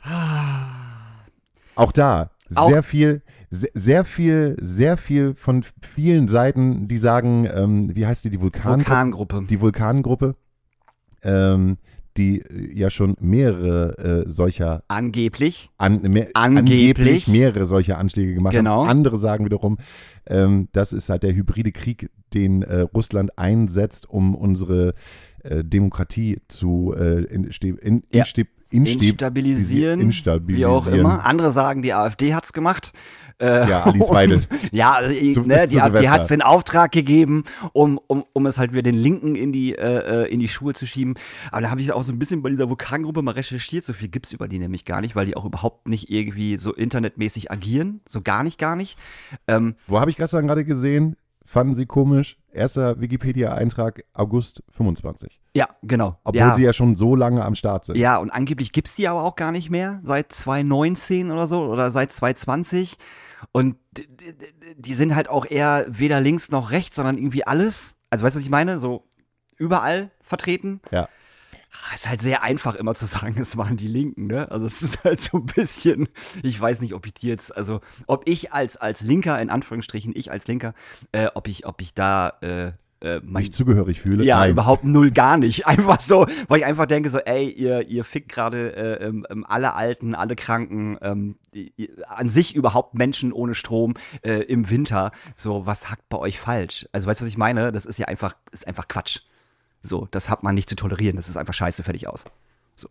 auch da, auch sehr viel, sehr, sehr viel, sehr viel von vielen Seiten, die sagen, ähm, wie heißt die, die Vulkan- Vulkangruppe. Die Vulkangruppe, ähm, die ja schon mehrere äh, solcher angeblich an, mehr, angeblich. angeblich mehrere solcher Anschläge gemacht genau. haben. Andere sagen wiederum, ähm, das ist halt der hybride Krieg, den äh, Russland einsetzt, um unsere äh, Demokratie zu äh, in, in, ja. in, in, instabilisieren, instabilisieren, wie auch immer. Andere sagen, die AfD hat's gemacht. Äh, ja, Alice Weidel. Ja, also, zu, ne, die AfD hat es den den Auftrag gegeben, um, um, um es halt wieder den Linken in die, äh, in die Schuhe zu schieben. Aber da habe ich auch so ein bisschen bei dieser Vulkangruppe mal recherchiert. So viel gibt's über die nämlich gar nicht, weil die auch überhaupt nicht irgendwie so internetmäßig agieren. So gar nicht, gar nicht. Ähm, Wo habe ich gerade gesehen? Fanden sie komisch. Erster Wikipedia-Eintrag August fünfundzwanzig. Ja, genau. Obwohl ja. sie ja schon so lange am Start sind. Ja, und angeblich gibt's die aber auch gar nicht mehr. Seit zwanzig neunzehn oder so oder seit zwanzig zwanzig. Und die sind halt auch eher weder links noch rechts, sondern irgendwie alles. Also weißt du, was ich meine? So überall vertreten. Ja. Es ist halt sehr einfach immer zu sagen, es waren die Linken, ne? Also es ist halt so ein bisschen, ich weiß nicht, ob ich die jetzt, also ob ich als, als Linker, in Anführungsstrichen, ich als Linker, äh, ob ich, ob ich da äh, äh, mein, mich zugehörig fühle. Ja, Nein. überhaupt null, gar nicht. Einfach so, weil ich einfach denke so, ey, ihr, ihr fickt gerade äh, ähm, alle Alten, alle Kranken, ähm, ihr, an sich überhaupt Menschen ohne Strom äh, im Winter. So, was hackt bei euch falsch? Also weißt du, was ich meine? Das ist ja einfach, ist einfach Quatsch. So, das hat man nicht zu tolerieren. Das ist einfach scheiße, fertig aus. So.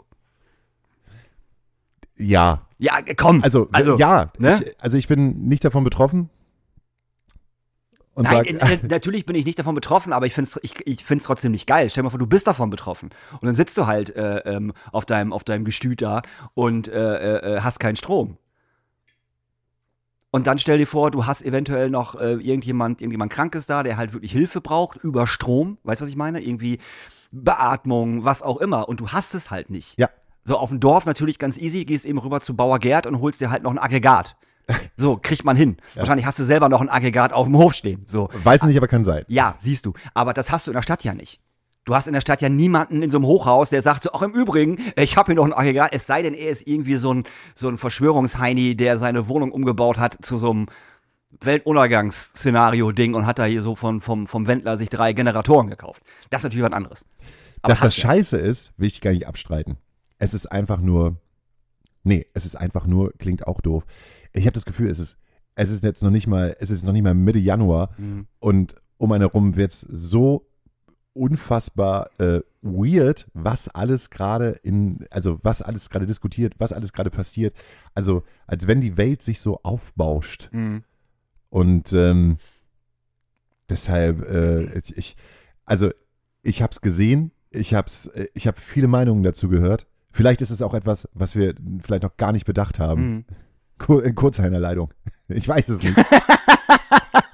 Ja. Ja, komm. Also, also ja. Ne? Ich, also ich bin nicht davon betroffen. Und Nein, sag, äh, natürlich bin ich nicht davon betroffen, aber ich finde es ich, ich find's trotzdem nicht geil. Stell dir mal vor, du bist davon betroffen. Und dann sitzt du halt äh, ähm, auf, deinem, auf deinem Gestüt da und äh, äh, hast keinen Strom. Und dann stell dir vor, du hast eventuell noch äh, irgendjemand, irgendjemand Krankes da, der halt wirklich Hilfe braucht über Strom. Weißt du, was ich meine? Irgendwie Beatmung, was auch immer. Und du hast es halt nicht. Ja. So auf dem Dorf natürlich ganz easy, gehst eben rüber zu Bauer Gerd und holst dir halt noch ein Aggregat. So, kriegt man hin. Ja. Wahrscheinlich hast du selber noch ein Aggregat auf dem Hof stehen. So. Weiß nicht, aber kann sein. Ja, siehst du. Aber das hast du in der Stadt ja nicht. Du hast in der Stadt ja niemanden in so einem Hochhaus, der sagt so, ach im Übrigen, ich habe hier noch ein Aggregat, es sei denn, er ist irgendwie so ein, so ein Verschwörungsheini, der seine Wohnung umgebaut hat zu so einem Weltuntergangsszenario-Ding und hat da hier so von, vom, vom Wendler sich drei Generatoren gekauft. Das ist natürlich was anderes. Aber Dass das ja. scheiße ist, will ich gar nicht abstreiten. Es ist einfach nur, nee, es ist einfach nur, klingt auch doof. Ich habe das Gefühl, es ist, es ist jetzt noch nicht mal, es ist noch nicht mal Mitte Januar mhm. und um einen herum wird es so unfassbar äh, weird, was alles gerade in, also was alles gerade diskutiert, was alles gerade passiert. Also als wenn die Welt sich so aufbauscht. Mhm. Und ähm, deshalb, äh, ich, ich, also ich habe es gesehen, ich habe ich hab viele Meinungen dazu gehört. Vielleicht ist es auch etwas, was wir vielleicht noch gar nicht bedacht haben. Mhm. Kur in Kurzeinleitung. Ich weiß es nicht.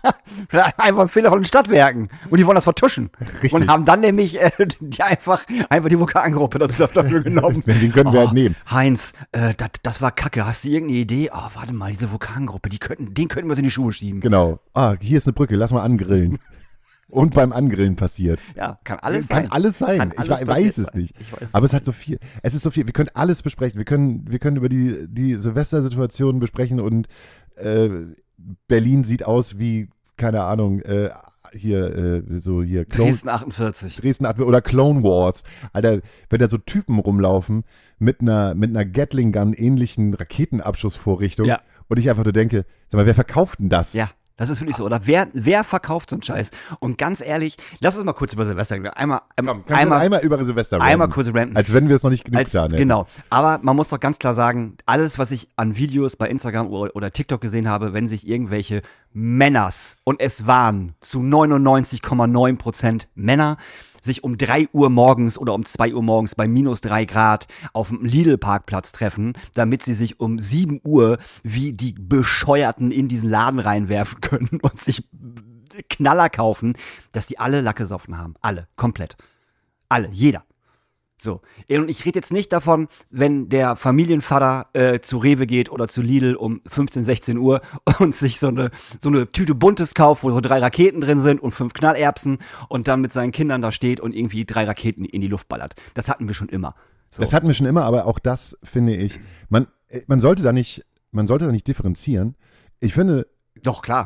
Einfach ein Fehler von den Stadtwerken. Und die wollen das vertuschen. Richtig. Und haben dann nämlich äh, die einfach, einfach die Vulkangruppe dafür genommen. Den können wir oh, halt nehmen. Heinz, äh, das, das war kacke. Hast du irgendeine Idee? Oh, warte mal, diese Vulkangruppe, die könnten, den könnten wir uns in die Schuhe schieben. Genau. Ah, hier ist eine Brücke, lass mal angrillen. Und beim Angrillen passiert. Ja, kann alles kann sein. Alles sein. Kann ich alles weiß, weiß es nicht. Ich weiß Aber es hat so viel. Es ist so viel. Wir können alles besprechen. Wir können, wir können über die, die Silvestersituation besprechen und äh, Berlin sieht aus wie, keine Ahnung, äh, hier, äh, so hier. Clone, Dresden achtundvierzig. Dresden oder Clone Wars. Alter, wenn da so Typen rumlaufen mit einer, mit einer Gatling-Gun ähnlichen Raketenabschussvorrichtung Ja. und ich einfach nur denke, sag mal, wer verkauft denn das? Ja. Das ist wirklich so, oder? Wer, wer verkauft so einen Scheiß? Und ganz ehrlich, lass uns mal kurz über Silvester reden. Einmal, ähm, Komm, kannst du einmal, einmal über Silvester reden? einmal kurz ranten. Als wenn wir es noch nicht genug Als, getan hätten. genau. Aber man muss doch ganz klar sagen, alles, was ich an Videos bei Instagram oder, oder TikTok gesehen habe, wenn sich irgendwelche Männers, und es waren zu neunundneunzig Komma neun Prozent Männer, sich um drei Uhr morgens oder um zwei Uhr morgens bei minus drei Grad auf dem Lidl-Parkplatz treffen, damit sie sich um sieben Uhr wie die Bescheuerten in diesen Laden reinwerfen können und sich Knaller kaufen, dass die alle Lack gesoffen haben. Alle. Komplett. Alle. Jeder. So. Und ich rede jetzt nicht davon, wenn der Familienvater äh, zu Rewe geht oder zu Lidl um fünfzehn, sechzehn Uhr und sich so eine, so eine Tüte Buntes kauft, wo so drei Raketen drin sind und fünf Knallerbsen und dann mit seinen Kindern da steht und irgendwie drei Raketen in die Luft ballert. Das hatten wir schon immer. So. Das hatten wir schon immer, aber auch das finde ich, man, man sollte da nicht, man sollte da nicht differenzieren. Ich finde, Doch, klar.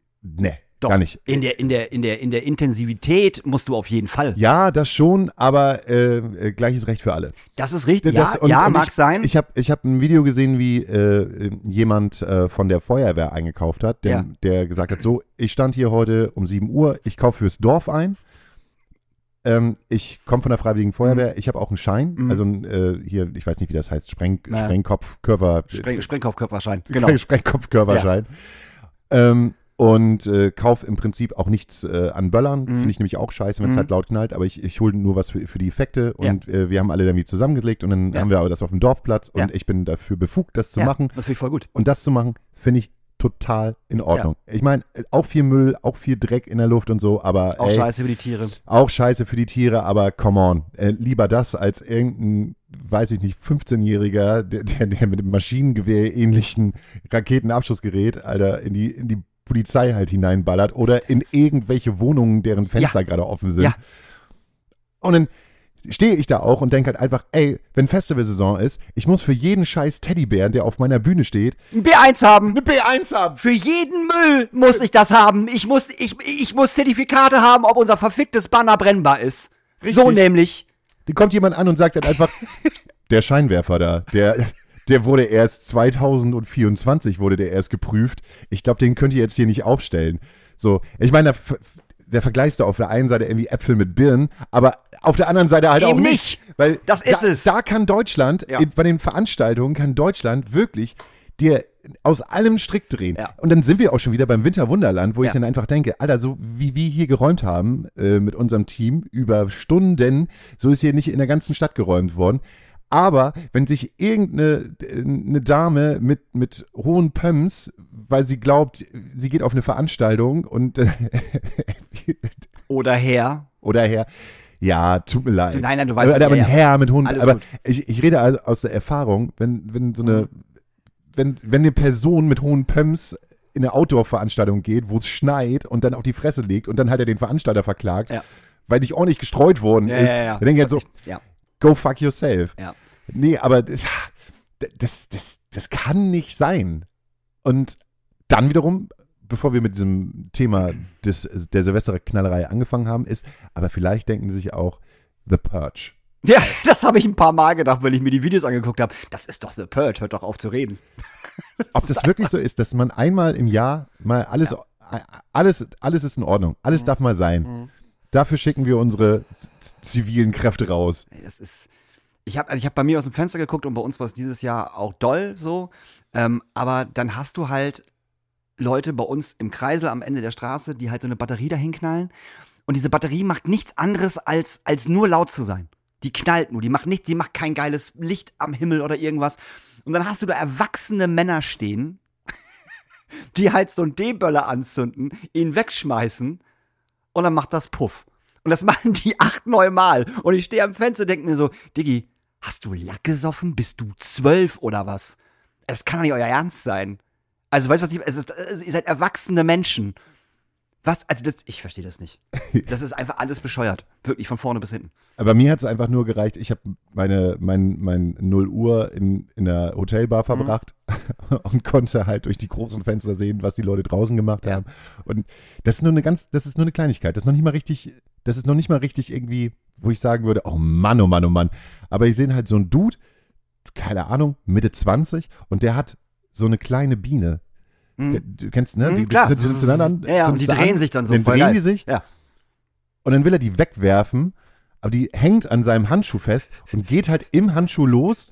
ne, Doch. gar nicht. In der, in der, in der, in der Intensivität musst du auf jeden Fall. Ja, das schon, aber äh, äh, gleiches Recht für alle. Das ist richtig. Das, ja, und, ja und mag ich, sein. Ich habe ich hab ein Video gesehen, wie äh, jemand äh, von der Feuerwehr eingekauft hat, der, Ja. der gesagt hat, so, ich stand hier heute um sieben Uhr, ich kaufe fürs Dorf ein. Ähm, ich komme von der Freiwilligen Feuerwehr, ich habe auch einen Schein, Mhm. also ein, äh, hier, ich weiß nicht, wie das heißt, Spreng, Ja. Sprengkopf-Körper. Spreng, Sprengkopfkörperschein. Genau. Sprengkopf-Körperschein. Ähm, und äh, kauf im Prinzip auch nichts äh, an Böllern. Mhm. Finde ich nämlich auch scheiße, wenn es Mhm. halt laut knallt. Aber ich, ich hole nur was für, für die Effekte. Und äh, wir haben alle irgendwie zusammengelegt. Und dann Ja. haben wir aber das auf dem Dorfplatz. Und Ja. ich bin dafür befugt, das zu Ja, machen. Das finde ich voll gut. Und das zu machen, finde ich total in Ordnung. Ich meine, auch viel Müll, auch viel Dreck in der Luft und so. Aber Auch ey, scheiße für die Tiere. auch scheiße für die Tiere. Aber come on. Äh, lieber das als irgendein, weiß ich nicht, fünfzehnjähriger, der, der, der mit dem Maschinengewehr ähnlichen Raketenabschussgerät, Alter, in die, in die Polizei halt hineinballert oder in irgendwelche Wohnungen, deren Fenster Ja. gerade offen sind. Ja. Und dann stehe ich da auch und denke halt einfach, ey, wenn Festivalsaison ist, ich muss für jeden scheiß Teddybären, der auf meiner Bühne steht, Ein B eins haben. eine B eins haben. Für jeden Müll muss ich das haben. Ich muss, ich, ich muss Zertifikate haben, ob unser verficktes Banner brennbar ist. Richtig. So nämlich. Da kommt jemand an und sagt dann einfach, der Scheinwerfer da, der, der wurde erst zweitausendvierundzwanzig wurde der erst geprüft. Ich glaube, den könnt ihr jetzt hier nicht aufstellen. So, ich meine, da, der vergleichst du auf der einen Seite irgendwie Äpfel mit Birnen, aber auf der anderen Seite halt Eben auch nicht. nicht. Weil Das ist da, es. Da kann Deutschland, Ja. in, bei den Veranstaltungen kann Deutschland wirklich dir aus allem Strick drehen. Ja. Und dann sind wir auch schon wieder beim Winterwunderland, wo ich Ja. dann einfach denke, Alter, so wie wir hier geräumt haben äh, mit unserem Team über Stunden, so ist hier nicht in der ganzen Stadt geräumt worden. Aber wenn sich irgendeine eine Dame mit, mit hohen Pumps, weil sie glaubt, sie geht auf eine Veranstaltung und äh, Oder her. oder Herr, ja, tut mir leid. Nein, nein, du weißt, aber, aber ja, ein ja. Herr mit hohen, Alles aber gut. ich, ich rede also aus der Erfahrung, wenn, wenn so eine, wenn, wenn eine Person mit hohen Pumps in eine Outdoor-Veranstaltung geht, wo es schneit und dann auf die Fresse legt und dann hat er den Veranstalter verklagt, Ja. weil nicht ordentlich gestreut worden Ja, ist, ja, ja. dann denke ich halt so, Ja, go fuck yourself. ja. Nee, aber das, das, das, das kann nicht sein. Und dann wiederum, bevor wir mit diesem Thema des, der Silvesterknallerei angefangen haben, ist, aber vielleicht denken sie sich auch, The Purge. Ja, das habe ich ein paar Mal gedacht, weil ich mir die Videos angeguckt habe. Das ist doch The Purge, hört doch auf zu reden. Ob das wirklich so ist, dass man einmal im Jahr mal alles, alles, alles ist in Ordnung, alles darf mal sein. Dafür schicken wir unsere z- zivilen Kräfte raus. Ey, das ist. Ich habe also ich hab bei mir aus dem Fenster geguckt und bei uns war es dieses Jahr auch doll so. Ähm, aber dann hast du halt Leute bei uns im Kreisel am Ende der Straße, die halt so eine Batterie dahin knallen. Und diese Batterie macht nichts anderes, als, als nur laut zu sein. Die knallt nur, die macht nichts, die macht kein geiles Licht am Himmel oder irgendwas. Und dann hast du da erwachsene Männer stehen, die halt so einen D-Böller anzünden, ihn wegschmeißen und dann macht das Puff. Und das machen die acht, neun Mal. Und ich stehe am Fenster und denke mir so, Diggi, hast du Lack gesoffen? Bist du zwölf oder was? Es kann doch nicht euer Ernst sein. Also, weißt du, was ich, es ist, es, ihr seid erwachsene Menschen. Was, also das, ich verstehe das nicht. Das ist einfach alles bescheuert. Wirklich, von vorne bis hinten. Aber mir hat es einfach nur gereicht, ich habe meine, mein, mein null Uhr in, in der Hotelbar verbracht mhm. und konnte halt durch die großen Fenster sehen, was die Leute draußen gemacht ja. haben. Und das ist nur eine ganz, das ist nur eine Kleinigkeit. Das ist noch nicht mal richtig, das ist noch nicht mal richtig irgendwie, wo ich sagen würde, oh Mann, oh Mann, oh Mann. Aber ich sehe halt so einen Dude, keine Ahnung, Mitte zwanzig und der hat so eine kleine Biene. Du kennst, ne? Die, mhm, klar. Die, die, die, die, ja, ja, und die drehen sich dann so. Dann voll drehen geil. die sich ja. und dann will er die wegwerfen, aber die hängt an seinem Handschuh fest und geht halt im Handschuh los,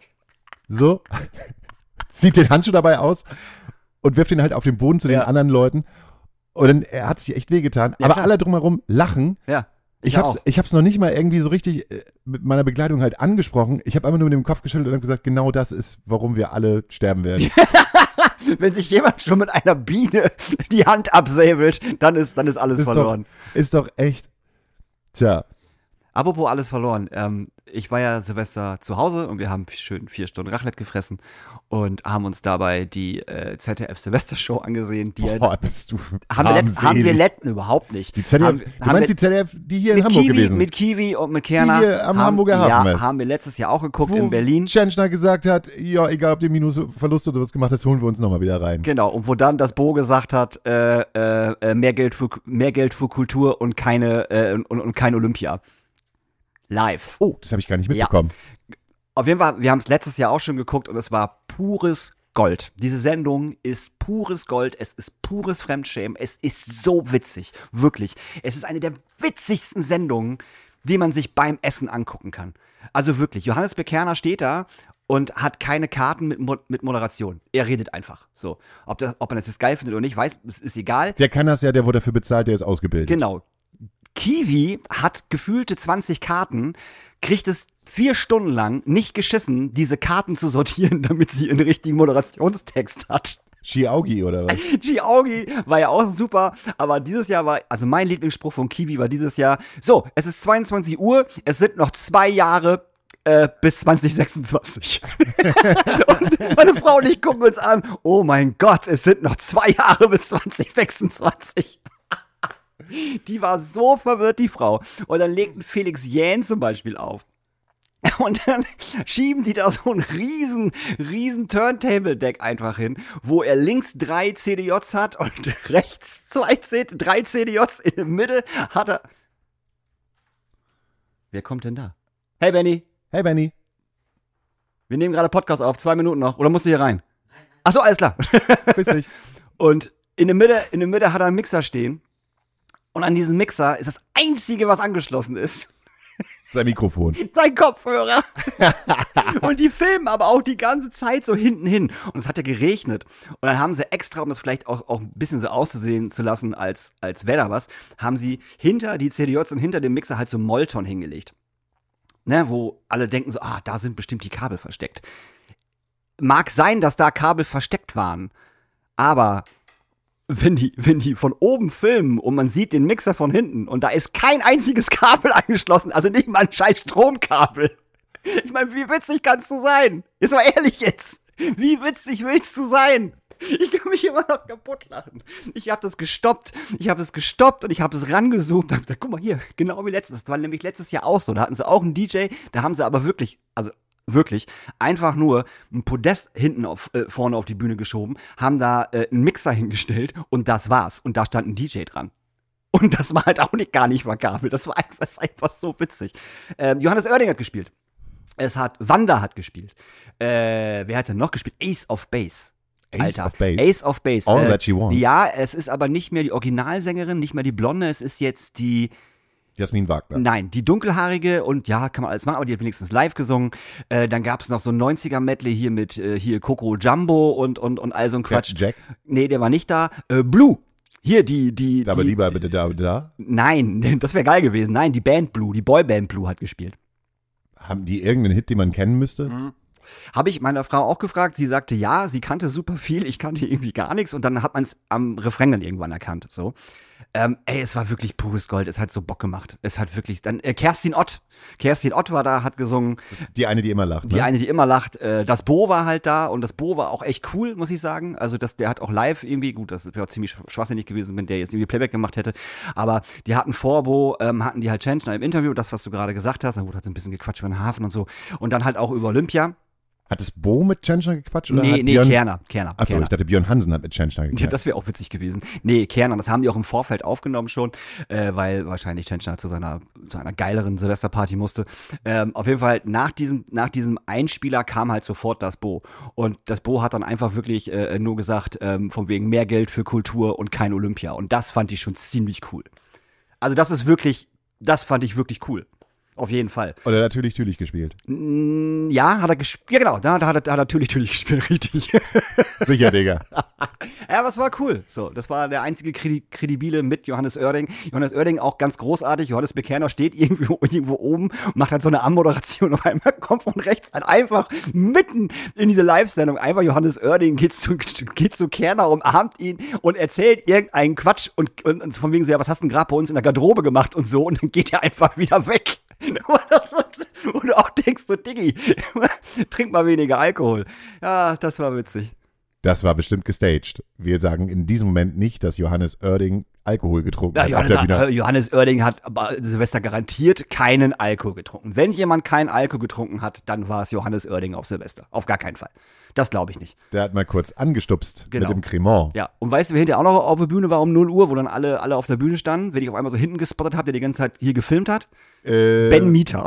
so, zieht den Handschuh dabei aus und wirft ihn halt auf den Boden zu den ja. anderen Leuten und dann er hat sich echt wehgetan, ja, aber klar. alle drumherum lachen. Ja. Ich hab's, ich hab's noch nicht mal irgendwie so richtig äh, mit meiner Begleitung halt angesprochen. Ich habe einfach nur mit dem Kopf geschüttelt und habe gesagt, genau das ist, warum wir alle sterben werden. Wenn sich jemand schon mit einer Biene die Hand absäbelt, dann ist, dann ist alles ist verloren. Doch, ist doch echt, tja. Apropos alles verloren. Ähm, ich war ja Silvester zu Hause und wir haben schön vier Stunden Raclette gefressen und haben uns dabei die äh, Z D F-Silvester-Show angesehen. Die Boah, bist du haben wir, letzt, haben wir letzten überhaupt nicht. Die Z D F, haben, du haben meinst wir, die Z D F, die hier in mit Hamburg Kiwi, gewesen? Mit Kiwi und mit Kerner. Die hier am haben, Hamburger Hafen. Ja, haben wir letztes Jahr auch geguckt Wo in Berlin. Tschentschner gesagt hat, ja, egal ob du Minus, Verlust oder was gemacht hast, holen wir uns nochmal wieder rein. Genau, und wo dann das Bo gesagt hat, äh, äh, mehr, Geld für, mehr Geld für Kultur und keine äh, und, und kein Olympia. Live. Oh, das habe ich gar nicht mitbekommen. Ja. Auf jeden Fall, wir haben es letztes Jahr auch schon geguckt und es war pures Gold. Diese Sendung ist pures Gold, es ist pures Fremdschämen, es ist so witzig, wirklich. Es ist eine der witzigsten Sendungen, die man sich beim Essen angucken kann. Also wirklich, Johannes Bekerner steht da und hat keine Karten mit, Mo- mit Moderation. Er redet einfach. So, ob, das, ob man das jetzt geil findet oder nicht, weiß, es ist egal. Der kann das ja, der wurde dafür bezahlt, der ist ausgebildet. Genau. Kiwi hat gefühlte zwanzig Karten, kriegt es vier Stunden lang nicht geschissen, diese Karten zu sortieren, damit sie einen richtigen Moderationstext hat. Chiaugi oder was? Chiaugi war ja auch super, aber dieses Jahr war, also mein Lieblingsspruch von Kiwi war dieses Jahr, so, es ist zweiundzwanzig Uhr, es sind noch zwei Jahre äh, bis zwanzig sechsundzwanzig. Und meine Frau und ich gucken uns an, oh mein Gott, es sind noch zwei Jahre bis zwanzig sechsundzwanzig. Die war so verwirrt, die Frau. Und dann legt Felix Jähn zum Beispiel auf. Und dann schieben die da so ein riesen, riesen Turntable-Deck einfach hin, wo er links drei C D Js hat und rechts zwei C- drei C D Js. In der Mitte hat er... Wer kommt denn da? Hey, Benny. Hey, Benny. Wir nehmen gerade Podcast auf. Zwei Minuten noch. Oder musst du hier rein? Achso, alles klar. Grüß dich. Und in der Mitte, in der Mitte hat er einen Mixer stehen. Und an diesem Mixer ist das Einzige, was angeschlossen ist, Sein Mikrofon. sein Kopfhörer. Und die filmen aber auch die ganze Zeit so hinten hin. Und es hat ja geregnet. Und dann haben sie extra, um das vielleicht auch, auch ein bisschen so auszusehen zu lassen, als, als wäre da was, haben sie hinter die C D Js und hinter dem Mixer halt so Molton hingelegt. Ne, wo alle denken so, ah, da sind bestimmt die Kabel versteckt. Mag sein, dass da Kabel versteckt waren. Aber wenn die, wenn die von oben filmen und man sieht den Mixer von hinten und da ist kein einziges Kabel angeschlossen, also nicht mal ein scheiß Stromkabel. Ich meine, wie witzig kannst du sein? Jetzt mal ehrlich jetzt. Wie witzig willst du sein? Ich kann mich immer noch kaputt lachen. Ich habe das gestoppt, ich habe es gestoppt und ich habe es rangezoomt und hab gesagt, guck mal hier, genau wie letztes. Das war nämlich letztes Jahr auch so. Da hatten sie auch einen D J, da haben sie aber wirklich, also wirklich, einfach nur ein Podest hinten auf, äh, vorne auf die Bühne geschoben, haben da äh, einen Mixer hingestellt und das war's. Und da stand ein D J dran. Und das war halt auch nicht gar nicht verkabelt. Das war einfach, das ist einfach so witzig. Ähm, Johannes Oerding hat gespielt. Es hat, Wanda hat gespielt. Äh, wer hat denn noch gespielt? Ace of Base. Ace Alter. of Base? Ace of Base. All äh, that she wants. Ja, es ist aber nicht mehr die Originalsängerin, nicht mehr die Blonde, es ist jetzt die Jasmin Wagner. Nein, die dunkelhaarige und ja, kann man alles machen, aber die hat wenigstens live gesungen. Äh, dann gab es noch so ein neunziger-Medley hier mit äh, hier Coco Jumbo und, und, und all so ein Quatsch. Jack? Nee, der war nicht da. Äh, Blue. Hier, die, die. Aber die, lieber bitte da, da. Nein, das wäre geil gewesen. Nein, die Band Blue, die Boyband Blue hat gespielt. Haben die irgendeinen Hit, den man kennen müsste? Mhm. Habe ich meiner Frau auch gefragt. Sie sagte, ja, sie kannte super viel, ich kannte irgendwie gar nichts. Und dann hat man es am Refrain dann irgendwann erkannt. So. Ähm, ey, es war wirklich pures Gold. Es hat so Bock gemacht. Es hat wirklich, dann, äh, Kerstin Ott. Kerstin Ott war da, hat gesungen. Das ist die eine, die immer lacht, ne? Die eine, die immer lacht. Äh, das Bo war halt da und das Bo war auch echt cool, muss ich sagen. Also, das, der hat auch live irgendwie, gut, das wäre auch ziemlich schwachsinnig gewesen, wenn der jetzt irgendwie Playback gemacht hätte. Aber die hatten vor Bo, ähm, hatten die halt Tschentschner im Interview, das, was du gerade gesagt hast. Dann wurde halt so ein bisschen gequatscht über den Hafen und so. Und dann halt auch über Olympia. Hat es Bo mit Tschentschner gequatscht? Oder nee, hat nee, Björn... Kerner. Kerner Achso, Kerner. ich dachte, Björn Hansen hat mit Tschentschner gequatscht. Ja, das wäre auch witzig gewesen. Nee, Kerner, das haben die auch im Vorfeld aufgenommen schon, äh, weil wahrscheinlich Tschentschner zu seiner, zu einer geileren Silvesterparty musste. Ähm, auf jeden Fall, nach diesem, nach diesem Einspieler kam halt sofort das Bo. Und das Bo hat dann einfach wirklich äh, nur gesagt, ähm, von wegen mehr Geld für Kultur und kein Olympia. Und das fand ich schon ziemlich cool. Also das ist wirklich, das fand ich wirklich cool. Auf jeden Fall. Oder natürlich Tülich gespielt. Mm, ja, hat er gespielt. Ja, genau, da, da hat er, da hat er natürlich, natürlich gespielt, richtig. Sicher, Digga. Ja, aber es war cool. So, das war der einzige Kredi- Kredibile mit Johannes Oerding. Johannes Oerding auch ganz großartig. Johannes Bekerner steht irgendwo, irgendwo oben und macht halt so eine Anmoderation. Auf einmal kommt von rechts halt einfach mitten in diese Live-Sendung einfach Johannes Oerding, geht zu, geht zu Kerner, umarmt ihn und erzählt irgendeinen Quatsch und, und, und von wegen so, ja, was hast du denn gerade bei uns in der Garderobe gemacht und so, und dann geht er einfach wieder weg. Und du auch denkst so, Diggi, trink mal weniger Alkohol. Ja, das war witzig. Das war bestimmt gestaged. Wir sagen in diesem Moment nicht, dass Johannes Oerding Alkohol getrunken Ja, hat Johannes, auf der Bühne. äh, Johannes Oerding hat aber Silvester garantiert keinen Alkohol getrunken. Wenn jemand keinen Alkohol getrunken hat, dann war es Johannes Oerding auf Silvester. Auf gar keinen Fall. Das glaube ich nicht. Der hat mal kurz angestupst Genau. mit dem Cremant. Ja, und weißt du, wer hinterher auch noch auf der Bühne war um null Uhr, wo dann alle, alle auf der Bühne standen, wenn ich auf einmal so hinten gespottet habe, der die ganze Zeit hier gefilmt hat? Äh, Ben Mieter.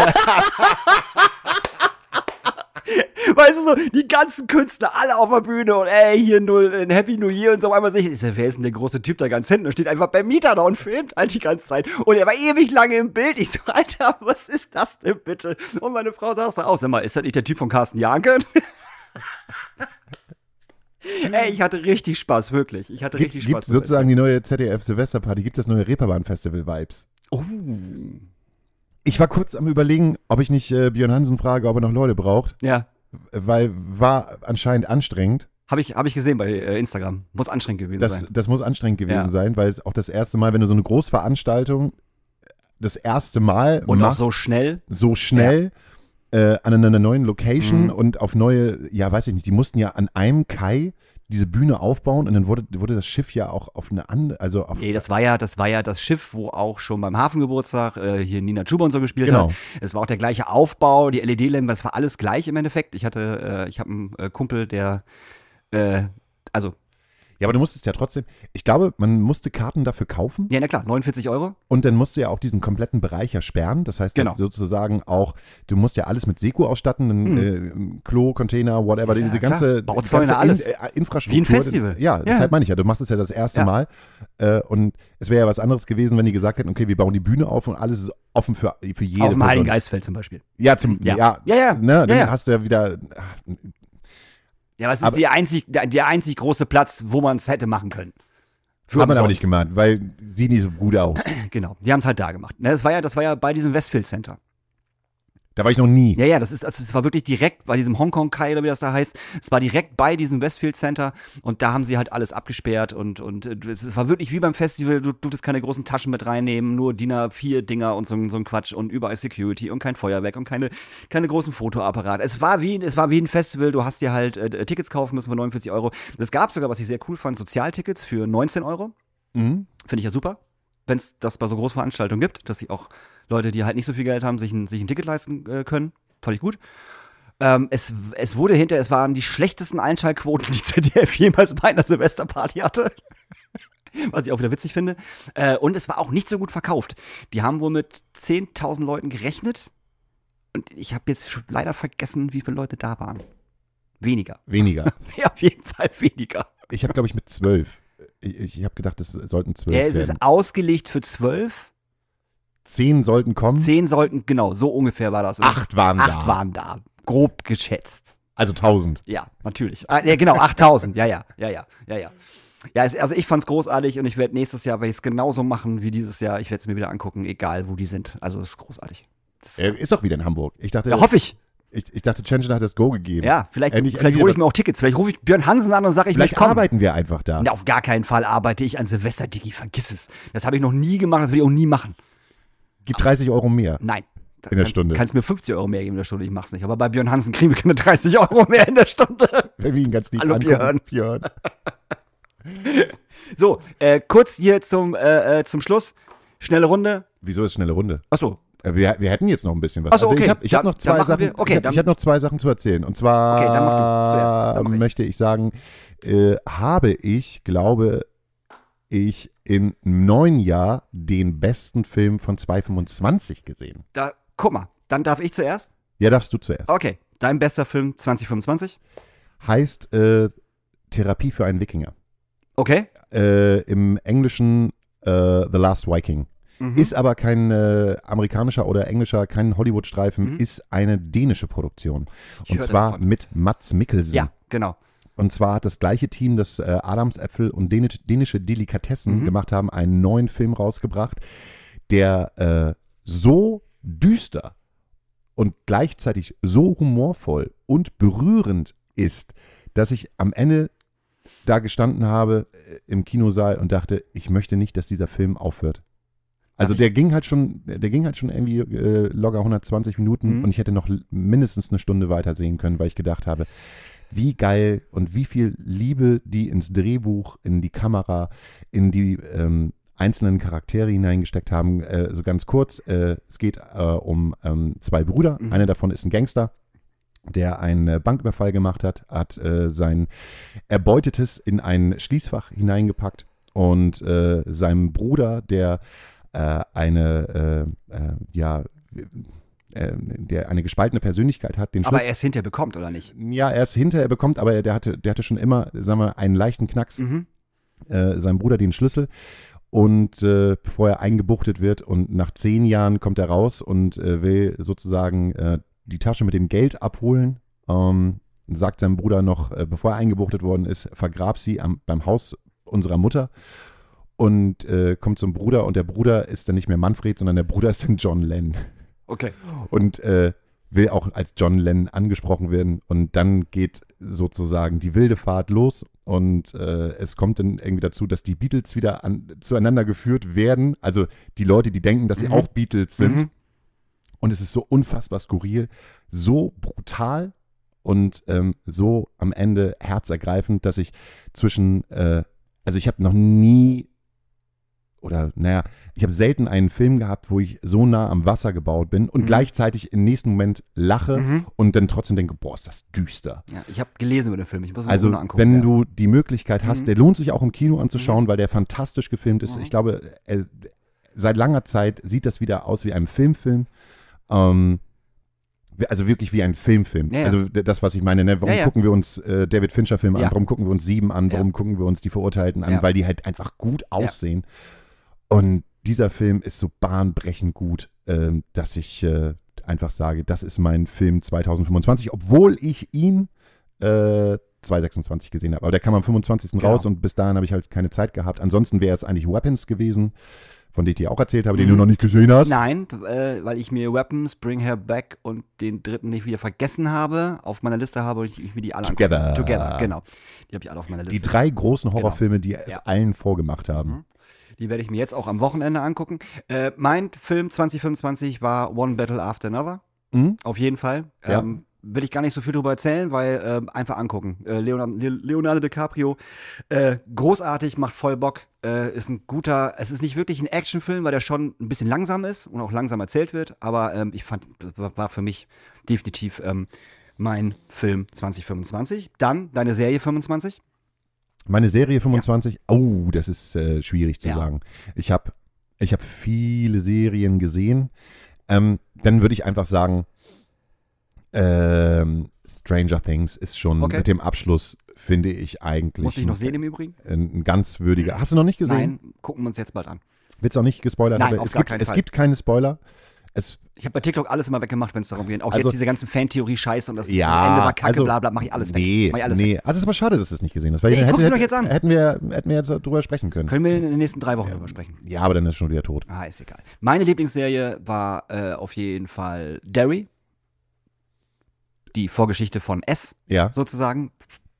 Weißt du so, die ganzen Künstler, alle auf der Bühne und ey, hier null, ein Happy New Year und so, auf einmal sehe ich, ich so, wer ist denn der große Typ da ganz hinten? Da steht einfach Ben Mieter da und filmt halt die ganze Zeit. Und er war ewig lange im Bild. Ich so, Alter, was ist das denn bitte? Und meine Frau saß da auch, sag mal, ist das nicht der Typ von Carsten Janke? Ey, ich hatte richtig Spaß, wirklich. Ich hatte Gibt richtig Spaß. sozusagen die neue Z D F-Silvesterparty, gibt das neue Reeperbahn-Festival-Vibes. Oh. Ich war kurz am Überlegen, ob ich nicht äh, Björn Hansen frage, ob er noch Leute braucht, Ja, weil war anscheinend anstrengend. habe ich, hab ich gesehen bei äh, Instagram. Muss anstrengend gewesen Das, sein. das muss anstrengend gewesen Ja. sein, weil es auch das erste Mal, wenn du so eine Großveranstaltung das erste Mal Und auch machst, so schnell. so schnell äh, an einer neuen Location Mhm. und auf neue, ja, weiß ich nicht, die mussten ja an einem Kai diese Bühne aufbauen und dann wurde, wurde das Schiff ja auch auf eine andere, also auf Nee, das war ja, das war ja das Schiff, wo auch schon beim Hafengeburtstag äh, hier Nina Chuba und so gespielt Genau. hat. Es war auch der gleiche Aufbau, die L E D-Lämpchen, das war alles gleich im Endeffekt. Ich hatte, äh, ich habe einen äh, Kumpel, der, äh, also, Ja, aber du musstest ja trotzdem, ich glaube, man musste Karten dafür kaufen ja, na klar, neunundvierzig Euro. und dann musst du ja auch diesen kompletten Bereich ja sperren. Das heißt Genau. sozusagen auch, du musst ja alles mit Seko ausstatten, ein, äh, Klo, Container, whatever, Ja, diese klar. ganze, Bauzäune, ganze alles. In, äh, Infrastruktur. Wie ein Festival. Ja, Ja. deshalb meine ich ja, du machst es ja das erste Ja. Mal äh, und es wäre ja was anderes gewesen, wenn die gesagt hätten, okay, wir bauen die Bühne auf und alles ist offen für, für jede Auf dem Person. Heiligen Geistfeld zum Beispiel. Ja, zum, Ja. ja, Ja, ja. Ne, dann Ja, ja. hast du ja wieder, Ja, aber es ist Aber- die einzig, der, der einzig große Platz, wo man es hätte machen können. Für hat man aber umsonst. nicht gemacht, weil sieht nicht so gut aus. Genau, die haben es halt da gemacht. Ne, Das war ja, das war ja bei diesem Westfield Center. Da war ich noch nie. Ja, ja, das ist, also es war wirklich direkt bei diesem Hongkong-Kai oder wie das da heißt. Es war direkt bei diesem Westfield Center und da haben sie halt alles abgesperrt und, und äh, es war wirklich wie beim Festival, du durftest keine großen Taschen mit reinnehmen, nur D I N A vier Dinger und so, so ein Quatsch und überall Security und kein Feuerwerk und keine, keine großen Fotoapparate. Es war wie, es war wie ein Festival, du hast dir halt äh, Tickets kaufen müssen für neunundvierzig Euro. Es gab sogar, was ich sehr cool fand, Sozialtickets für neunzehn Euro. Mhm. Finde ich ja super, wenn es das bei so Großveranstaltungen gibt, dass sich auch Leute, die halt nicht so viel Geld haben, sich ein, sich ein Ticket leisten äh, können. Fand ich gut. Ähm, es, es wurde hinter, es waren die schlechtesten Einschaltquoten, die Z D F jemals bei einer Silvesterparty hatte. Was ich auch wieder witzig finde. Äh, und es war auch nicht so gut verkauft. Die haben wohl mit zehntausend Leuten gerechnet. Und ich habe jetzt schon leider vergessen, wie viele Leute da waren. Weniger. Weniger. Ja, auf jeden Fall weniger. Ich habe, glaube ich, mit zwölf. Ich, ich habe gedacht, es sollten zwölf Ja, es werden. ist ausgelegt für zwölf. Zehn sollten kommen. Zehn sollten, genau, so ungefähr war das. Acht waren Acht da. waren da. Grob geschätzt. Also tausend. Ja, natürlich. Ah, ja, genau, achttausend. Ja, ja, ja, ja, ja, ja. Ja, es, also ich fand's großartig und ich werde nächstes Jahr, werde ich es genauso machen wie dieses Jahr. Ich werde es mir wieder angucken, egal wo die sind. Also es ist großartig. Das, Er ist auch wieder in Hamburg. Ich dachte, ja, hoffe ich. Ich, ich dachte, Chenchen hat das Go gegeben. Ja, vielleicht, Endlich- vielleicht endlich- hole ich mir auch Tickets. Vielleicht rufe ich Björn Hansen an und sage, ich Vielleicht möchte kommen. arbeiten wir einfach da. Na, auf gar keinen Fall arbeite ich an Silvester, Digi, vergiss es. Das habe ich noch nie gemacht, das will ich auch nie machen. Gib dreißig Euro mehr. Nein. In der kannst, Stunde. Kannst mir fünfzig Euro mehr geben in der Stunde, ich mach's nicht. Aber bei Björn Hansen kriegen wir keine dreißig Euro mehr in der Stunde. Wenn wir ihn ganz lieb Hallo, angucken. Björn. So, äh, kurz hier zum, äh, äh, zum Schluss. Schnelle Runde. Wieso ist schnelle Runde? Achso, Äh, Wir, wir hätten jetzt noch ein bisschen was. Ach so, Also ich okay. habe ich hab Dann- noch zwei dann machen Sachen. wir- okay, ich habe dann- hab noch zwei Sachen zu erzählen. Und zwar Okay, dann mach du zuerst, dann mach ich. möchte ich sagen, äh, habe ich, glaube ich, im neuen Jahr den besten Film von zweitausendfünfundzwanzig gesehen. da, guck mal, dann darf ich zuerst. Ja, darfst du zuerst. Okay, dein bester Film zwanzig fünfundzwanzig. Heißt äh, Therapie für einen Wikinger. Okay. Äh, Im Englischen äh, The Last Viking. Mhm. Ist aber kein äh, amerikanischer oder englischer, kein Hollywood-Streifen, Mhm. ist eine dänische Produktion. Ich Und hörte zwar davon. mit Mads Mikkelsen. Ja, genau. Und zwar hat das gleiche Team, das äh, Adamsäpfel und dänisch, dänische Delikatessen Mhm. gemacht haben, einen neuen Film rausgebracht, der äh, so düster und gleichzeitig so humorvoll und berührend ist, dass ich am Ende da gestanden habe äh, im Kinosaal und dachte, ich möchte nicht, dass dieser Film aufhört. Also Darf der ging halt schon, der ging halt schon irgendwie äh, locker hundertzwanzig Minuten Mhm. und ich hätte noch l- mindestens eine Stunde weiter sehen können, weil ich gedacht habe, wie geil und wie viel Liebe die ins Drehbuch, in die Kamera, in die ähm, einzelnen Charaktere hineingesteckt haben. Äh, so ganz kurz, äh, es geht äh, um ähm, zwei Brüder. Mhm. Einer davon ist ein Gangster, der einen äh, Banküberfall gemacht hat, hat äh, sein Erbeutetes in ein Schließfach hineingepackt und äh, seinem Bruder, der äh, eine, äh, äh, ja, äh, der eine gespaltene Persönlichkeit hat, den Aber Schlüssel. er es hinterher bekommt, oder nicht? Ja, er ist hinterher bekommt, aber der hatte, der hatte schon immer, sagen wir, einen leichten Knacks, Mhm. äh, seinem Bruder den Schlüssel. Und äh, bevor er eingebuchtet wird und nach zehn Jahren kommt er raus und äh, will sozusagen äh, die Tasche mit dem Geld abholen, ähm, sagt seinem Bruder noch, äh, bevor er eingebuchtet worden ist, vergrab sie am, beim Haus unserer Mutter und äh, kommt zum Bruder und der Bruder ist dann nicht mehr Manfred, sondern der Bruder ist dann John Lennon Okay. und äh, will auch als John Lennon angesprochen werden und dann geht sozusagen die wilde Fahrt los und äh, es kommt dann irgendwie dazu, dass die Beatles wieder an, zueinander geführt werden, also die Leute, die denken, dass sie Mhm. auch Beatles sind Mhm. und es ist so unfassbar skurril, so brutal und ähm, so am Ende herzergreifend, dass ich zwischen, äh, also ich habe noch nie oder naja, ich habe selten einen Film gehabt, wo ich so nah am Wasser gebaut bin und Mhm. gleichzeitig im nächsten Moment lache Mhm. und dann trotzdem denke, boah, ist das düster. Ja, ich habe gelesen über den Film, ich muss mir Also nur angucken. wenn ja. du die Möglichkeit hast, Mhm. der lohnt sich auch im Kino anzuschauen, weil der fantastisch gefilmt ist. Mhm. Ich glaube, er, seit langer Zeit sieht das wieder aus wie ein Filmfilm. Ähm, also wirklich wie ein Filmfilm. Ja, ja. Also das, was ich meine, ne? warum Ja, ja. gucken wir uns äh, David Fincher-Filme Ja. an, warum gucken wir uns Sieben an, warum Ja. gucken wir uns Die Verurteilten an, Ja. weil die halt einfach gut aussehen. Und dieser Film ist so bahnbrechend gut, ähm, dass ich äh, einfach sage, das ist mein Film zweitausendfünfundzwanzig, obwohl ich ihn äh, zweitausendsechsundzwanzig gesehen habe. Aber der kam am fünfundzwanzigsten Genau. raus und bis dahin habe ich halt keine Zeit gehabt. Ansonsten wäre es eigentlich Weapons gewesen, von dem ich dir auch erzählt habe, den Mhm. du noch nicht gesehen hast. Nein, äh, weil ich mir Weapons, Bring Her Back und den dritten nicht wieder vergessen habe, auf meiner Liste habe und ich, ich mir die alle Together. angucke. Together, genau. Die habe ich alle auf meiner Liste. Die drei großen Horrorfilme, die es Ja. allen vorgemacht haben. Mhm. Die werde ich mir jetzt auch am Wochenende angucken. Äh, mein Film zwanzig fünfundzwanzig war One Battle After Another. Mhm. Auf jeden Fall. Ja. Ähm, will ich gar nicht so viel drüber erzählen, weil ähm, einfach angucken. Äh, Leonardo, Leonardo DiCaprio, äh, großartig, macht voll Bock. Äh, ist ein guter, es ist nicht wirklich ein Actionfilm, weil der schon ein bisschen langsam ist und auch langsam erzählt wird. Aber ähm, ich fand, das war war für mich definitiv ähm, mein Film zwanzig fünfundzwanzig. Dann deine Serie fünfundzwanzig. Meine Serie fünfundzwanzig, oh, das ist äh, schwierig zu Ja. sagen. Ich habe ich hab viele Serien gesehen. Ähm, dann würde ich einfach sagen, ähm, Stranger Things ist schon Okay. mit dem Abschluss, finde ich eigentlich Muss ich noch ein, sehen im Übrigen? ein ganz würdiger. Hast du noch nicht gesehen? Nein, gucken wir uns jetzt bald an. Wird's auch nicht gespoilert? Nein, aber auf es gar gibt, keinen es Fall. gibt keine Spoiler. Es, Ich habe bei TikTok alles immer weggemacht, wenn es darum geht. Auch Also- jetzt diese ganzen Fantheorie-Scheiße und das, ja, das Ende war kacke, also, bla bla, mach ich alles weg. nee, Mach ich alles nee. weg. Also es ist aber schade, dass du es nicht gesehen hast. Weil Nee, ich hätte- guck's mir hätte- doch jetzt an. Hätten wir, hätten wir jetzt drüber sprechen können. Können wir in den nächsten drei Wochen drüber sprechen. Ja, aber dann ist schon wieder tot. Ah, ist egal. Meine Lieblingsserie war äh, auf jeden Fall Derry. die Vorgeschichte von S Ja. sozusagen.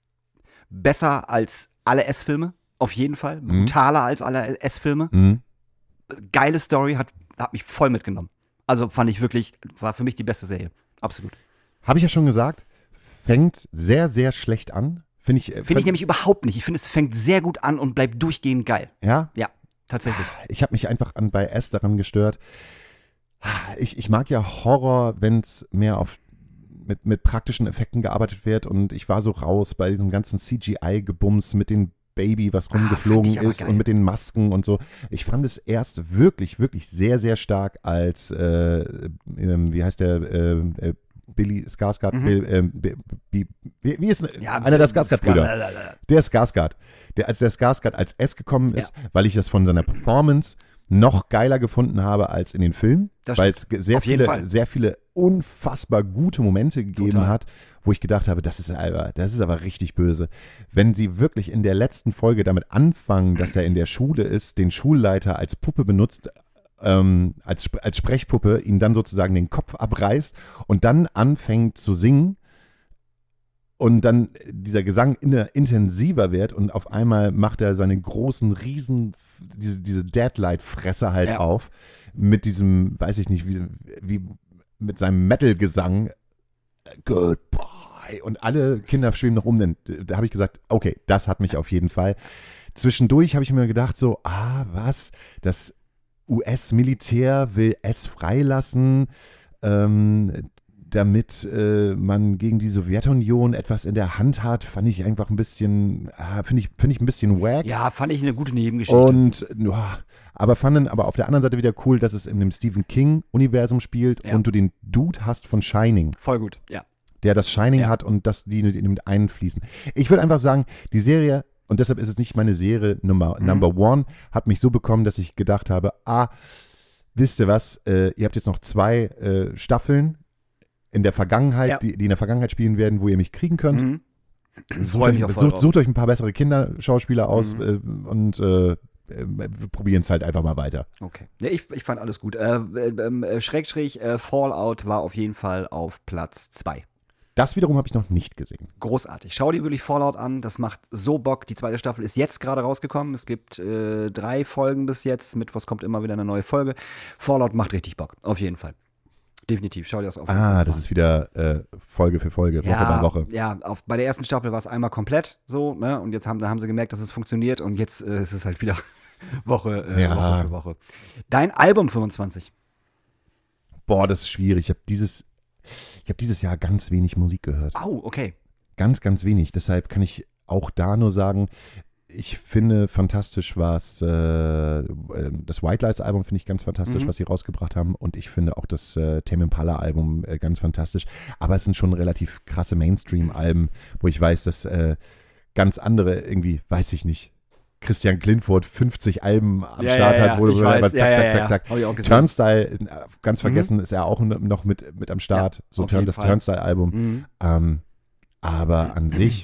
Besser als alle S-Filme, auf jeden Fall. Brutaler mhm. als alle S-Filme. Mhm. Geile Story, hat, hat mich voll mitgenommen. Also fand ich wirklich, war für mich die beste Serie. Absolut. Habe ich ja schon gesagt, fängt sehr, sehr schlecht an. Finde ich, Finde ich nämlich überhaupt nicht. Ich finde, es fängt sehr gut an und bleibt durchgehend geil. Ja? Ja, tatsächlich. Ich habe mich einfach an, bei S daran gestört. Ich, ich mag ja Horror, wenn es mehr auf mit, mit praktischen Effekten gearbeitet wird und ich war so raus bei diesem ganzen C G I-Gebums mit dem Baby, was rumgeflogen ah, ist geil. Und mit den Masken und so. Ich fand es erst wirklich, wirklich sehr, sehr stark als, äh, äh, wie heißt der, äh, Billy Skarsgård, mhm. Bill, äh, B, B, wie, wie ist ja, einer der Skarsgård-Brüder? Der Skarsgård. Der, als der Skarsgård als S gekommen ist, ja. weil ich das von seiner Performance noch geiler gefunden habe als in den Filmen, weil es sehr viele, sehr viele unfassbar gute Momente gegeben Total. Hat, wo ich gedacht habe, das ist aber, das ist aber richtig böse. Wenn sie wirklich in der letzten Folge damit anfangen, dass er in der Schule ist, den Schulleiter als Puppe benutzt, ähm, als, als Sprechpuppe, ihn dann sozusagen den Kopf abreißt und dann anfängt zu singen, und dann dieser Gesang intensiver wird und auf einmal macht er seine großen, riesen, diese, diese Deadlight-Fresse halt ja. auf mit diesem, weiß ich nicht, wie, wie mit seinem Metal-Gesang. Goodbye. Und alle Kinder schweben noch um. Denn da habe ich gesagt, okay, das hat mich auf jeden Fall. Zwischendurch habe ich mir gedacht so, ah, was? Das U S-Militär will es freilassen, ähm, damit äh, man gegen die Sowjetunion etwas in der Hand hat, fand ich einfach ein bisschen, ah, finde ich, find ich ein bisschen wack. Ja, fand ich eine gute Nebengeschichte. Und, oh, aber fand dann aber auf der anderen Seite wieder cool, dass es in dem Stephen King-Universum spielt ja. und du den Dude hast von Shining. Voll gut, ja. Der das Shining ja. hat und dass die mit einfließen. Ich würde einfach sagen, die Serie, und deshalb ist es nicht meine Serie Nummer, mhm. Number One, hat mich so bekommen, dass ich gedacht habe, ah, wisst ihr was, äh, ihr habt jetzt noch zwei äh, Staffeln in der Vergangenheit, ja. die, die in der Vergangenheit spielen werden, wo ihr mich kriegen könnt. Mhm. Sucht, euch, sucht, sucht euch ein paar bessere Kinderschauspieler aus mhm. äh, und äh, wir probieren es halt einfach mal weiter. Okay. Ja, ich, ich fand alles gut. Äh, äh, Schrägstrich äh, Fallout war auf jeden Fall auf Platz zwei. Das wiederum habe ich noch nicht gesehen. Großartig. Schau dir wirklich Fallout an. Das macht so Bock. Die zweite Staffel ist jetzt gerade rausgekommen. Es gibt äh, drei Folgen bis jetzt. Mittwochs kommt immer wieder eine neue Folge. Fallout macht richtig Bock. Auf jeden Fall. Definitiv, schau dir das auf. Ah, das ist wieder äh, Folge für Folge, ja, Woche bei Woche. Ja, auf, bei der ersten Staffel war es einmal komplett so, ne? Und jetzt haben, da haben sie gemerkt, dass es funktioniert und jetzt äh, ist es halt wieder Woche, äh, ja. Woche für Woche. Dein Album fünfundzwanzig. Boah, das ist schwierig. Ich habe dieses, ich habe dieses Jahr ganz wenig Musik gehört. Au, oh, okay. Ganz, ganz wenig. Deshalb kann ich auch da nur sagen, ich finde fantastisch, was äh, das White Lies Album finde ich ganz fantastisch, mhm. was sie rausgebracht haben, und ich finde auch das äh, Tame Impala Album äh, ganz fantastisch, aber es sind schon relativ krasse Mainstream-Alben, wo ich weiß, dass äh, ganz andere irgendwie, weiß ich nicht, Christian Clintford fünfzig Alben am ja, Start ja, ja. hat, wo du weiß, zack, ja, zack, ja, zack, zack, ja. zack. Turnstyle, ganz vergessen, mhm. ist er auch noch mit, mit am Start, ja, so Turn, das Turnstyle-Album. Mhm. Ähm, aber an sich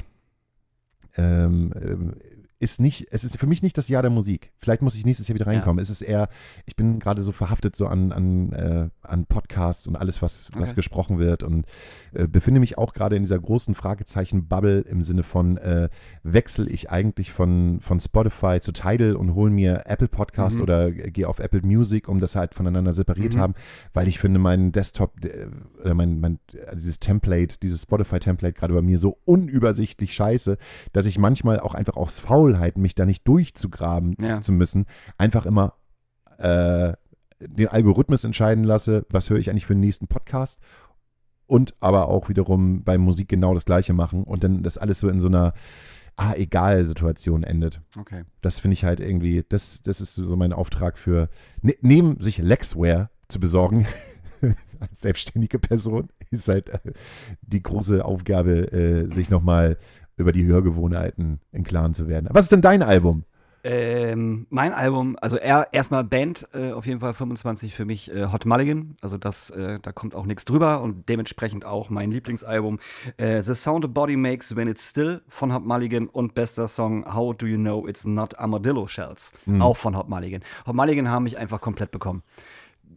ähm, ist nicht, es ist für mich nicht das Jahr der Musik. Vielleicht muss ich nächstes Jahr wieder reinkommen. Ja. Es ist eher, ich bin gerade so verhaftet so an, an, äh, an Podcasts und alles, was, okay. was gesprochen wird, und äh, befinde mich auch gerade in dieser großen Fragezeichen-Bubble im Sinne von, äh, wechsle ich eigentlich von, von Spotify zu Tidal und hole mir Apple Podcast mhm. oder gehe auf Apple Music, um das halt voneinander separiert mhm. haben, weil ich finde, mein Desktop, äh, mein, mein, dieses Template, dieses Spotify-Template gerade bei mir so unübersichtlich scheiße, dass ich manchmal auch einfach aufs Faulheit, mich da nicht durchzugraben ja. zu müssen, einfach immer äh, den Algorithmus entscheiden lasse, was höre ich eigentlich für den nächsten Podcast, und aber auch wiederum bei Musik genau das Gleiche machen und dann das alles so in so einer ah, egal Situation endet. Okay. Das finde ich halt irgendwie, das, das ist so mein Auftrag für, ne, neben sich Lexware zu besorgen, als selbstständige Person, ist halt äh, die große Aufgabe, äh, sich nochmal über die Hörgewohnheiten im Klaren zu werden. Was ist denn dein Album? Ähm, mein Album, also er, erstmal Band, äh, auf jeden Fall fünfundzwanzig für mich, äh, Hot Mulligan, also das, äh, da kommt auch nichts drüber, und dementsprechend auch mein Lieblingsalbum, äh, The Sound a Body Makes When It's Still von Hot Mulligan, und bester Song How Do You Know It's Not Armadillo Shells, mhm. auch von Hot Mulligan. Hot Mulligan haben mich einfach komplett bekommen.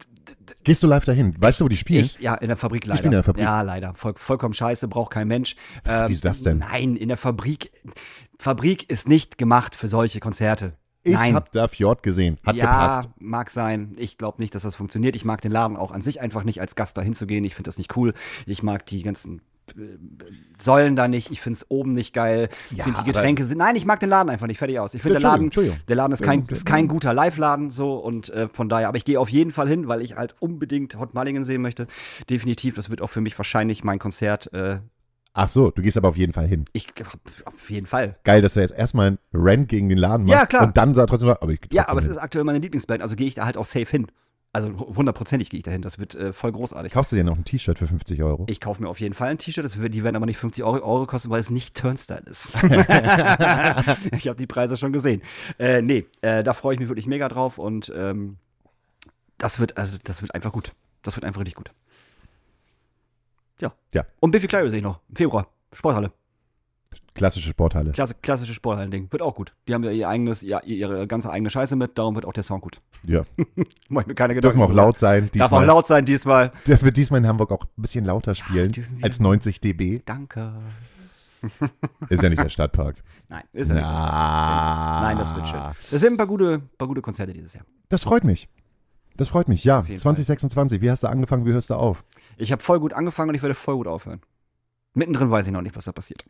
Gehst du live dahin? Weißt du, wo die spielen? Ich, ja, in der Fabrik leider. Die spielen in der Fabrik. Ja, leider. Voll, vollkommen scheiße, braucht kein Mensch. Ähm, Wieso das denn? Nein, in der Fabrik. Fabrik ist nicht gemacht für solche Konzerte. Ich Nein. hab da Fjord gesehen. Hat ja, gepasst. mag sein. Ich glaube nicht, dass das funktioniert. Ich mag den Laden auch an sich einfach nicht, als Gast da hinzugehen. Ich finde das nicht cool. Ich mag die ganzen Säulen da nicht. Ich finde es oben nicht geil. Ich Ja, finde die Getränke sind. Nein, ich mag den Laden einfach nicht. Fertig aus. Ich finde der Laden, Entschuldigung. der Laden ist kein, Ja, ist kein guter Live-Laden so und äh, von daher. Aber ich gehe auf jeden Fall hin, weil ich halt unbedingt Hot Mulligan sehen möchte. Definitiv. Das wird auch für mich wahrscheinlich mein Konzert. Äh, Ach so, du gehst aber auf jeden Fall hin. ich auf jeden Fall. Geil, dass du jetzt erstmal einen Rant gegen den Laden machst. Ja, klar. Und dann sagt trotzdem, aber ich geh Ja, trotzdem aber es hin. ist aktuell meine Lieblingsband. Also gehe ich da halt auch safe hin. Also hundertprozentig gehe ich dahin. Das wird äh, voll großartig. Kaufst du dir noch ein T-Shirt für fünfzig Euro? Ich kaufe mir auf jeden Fall ein T-Shirt. Das wird- Die werden aber nicht fünfzig Euro, Euro kosten, weil es nicht Turnstyle ist. Ich habe die Preise schon gesehen. Äh, nee, äh, da freue ich mich wirklich mega drauf und ähm, das wird, also, das wird einfach gut. Das wird einfach richtig gut. Ja. Ja. Und Biffy Clyro sehe ich noch. Im Februar. Sporthalle. Klassische Sporthalle. Klasse, klassische Sporthallen-Ding. Wird auch gut. Die haben ja ihr eigenes, ja, ihre ganze eigene Scheiße mit, darum wird auch der Sound gut. Ja. Mach ich mir keine Dürfen Gedanken. auch laut sein. Darf auch Diesmal. laut sein diesmal. Der wird diesmal in Hamburg auch ein bisschen lauter spielen dürfen wir. als neunzig dB. Danke. Ist ja nicht der Stadtpark. Nein, ist er nicht. Na. Nein, das wird schön. Das sind ein paar gute, paar gute Konzerte dieses Jahr. Das freut mich. Das freut mich, ja. jeden zwanzig sechsundzwanzig. Wie hast du angefangen, wie hörst du auf? Ich habe voll gut angefangen und ich werde voll gut aufhören. Mittendrin weiß ich noch nicht, was da passiert.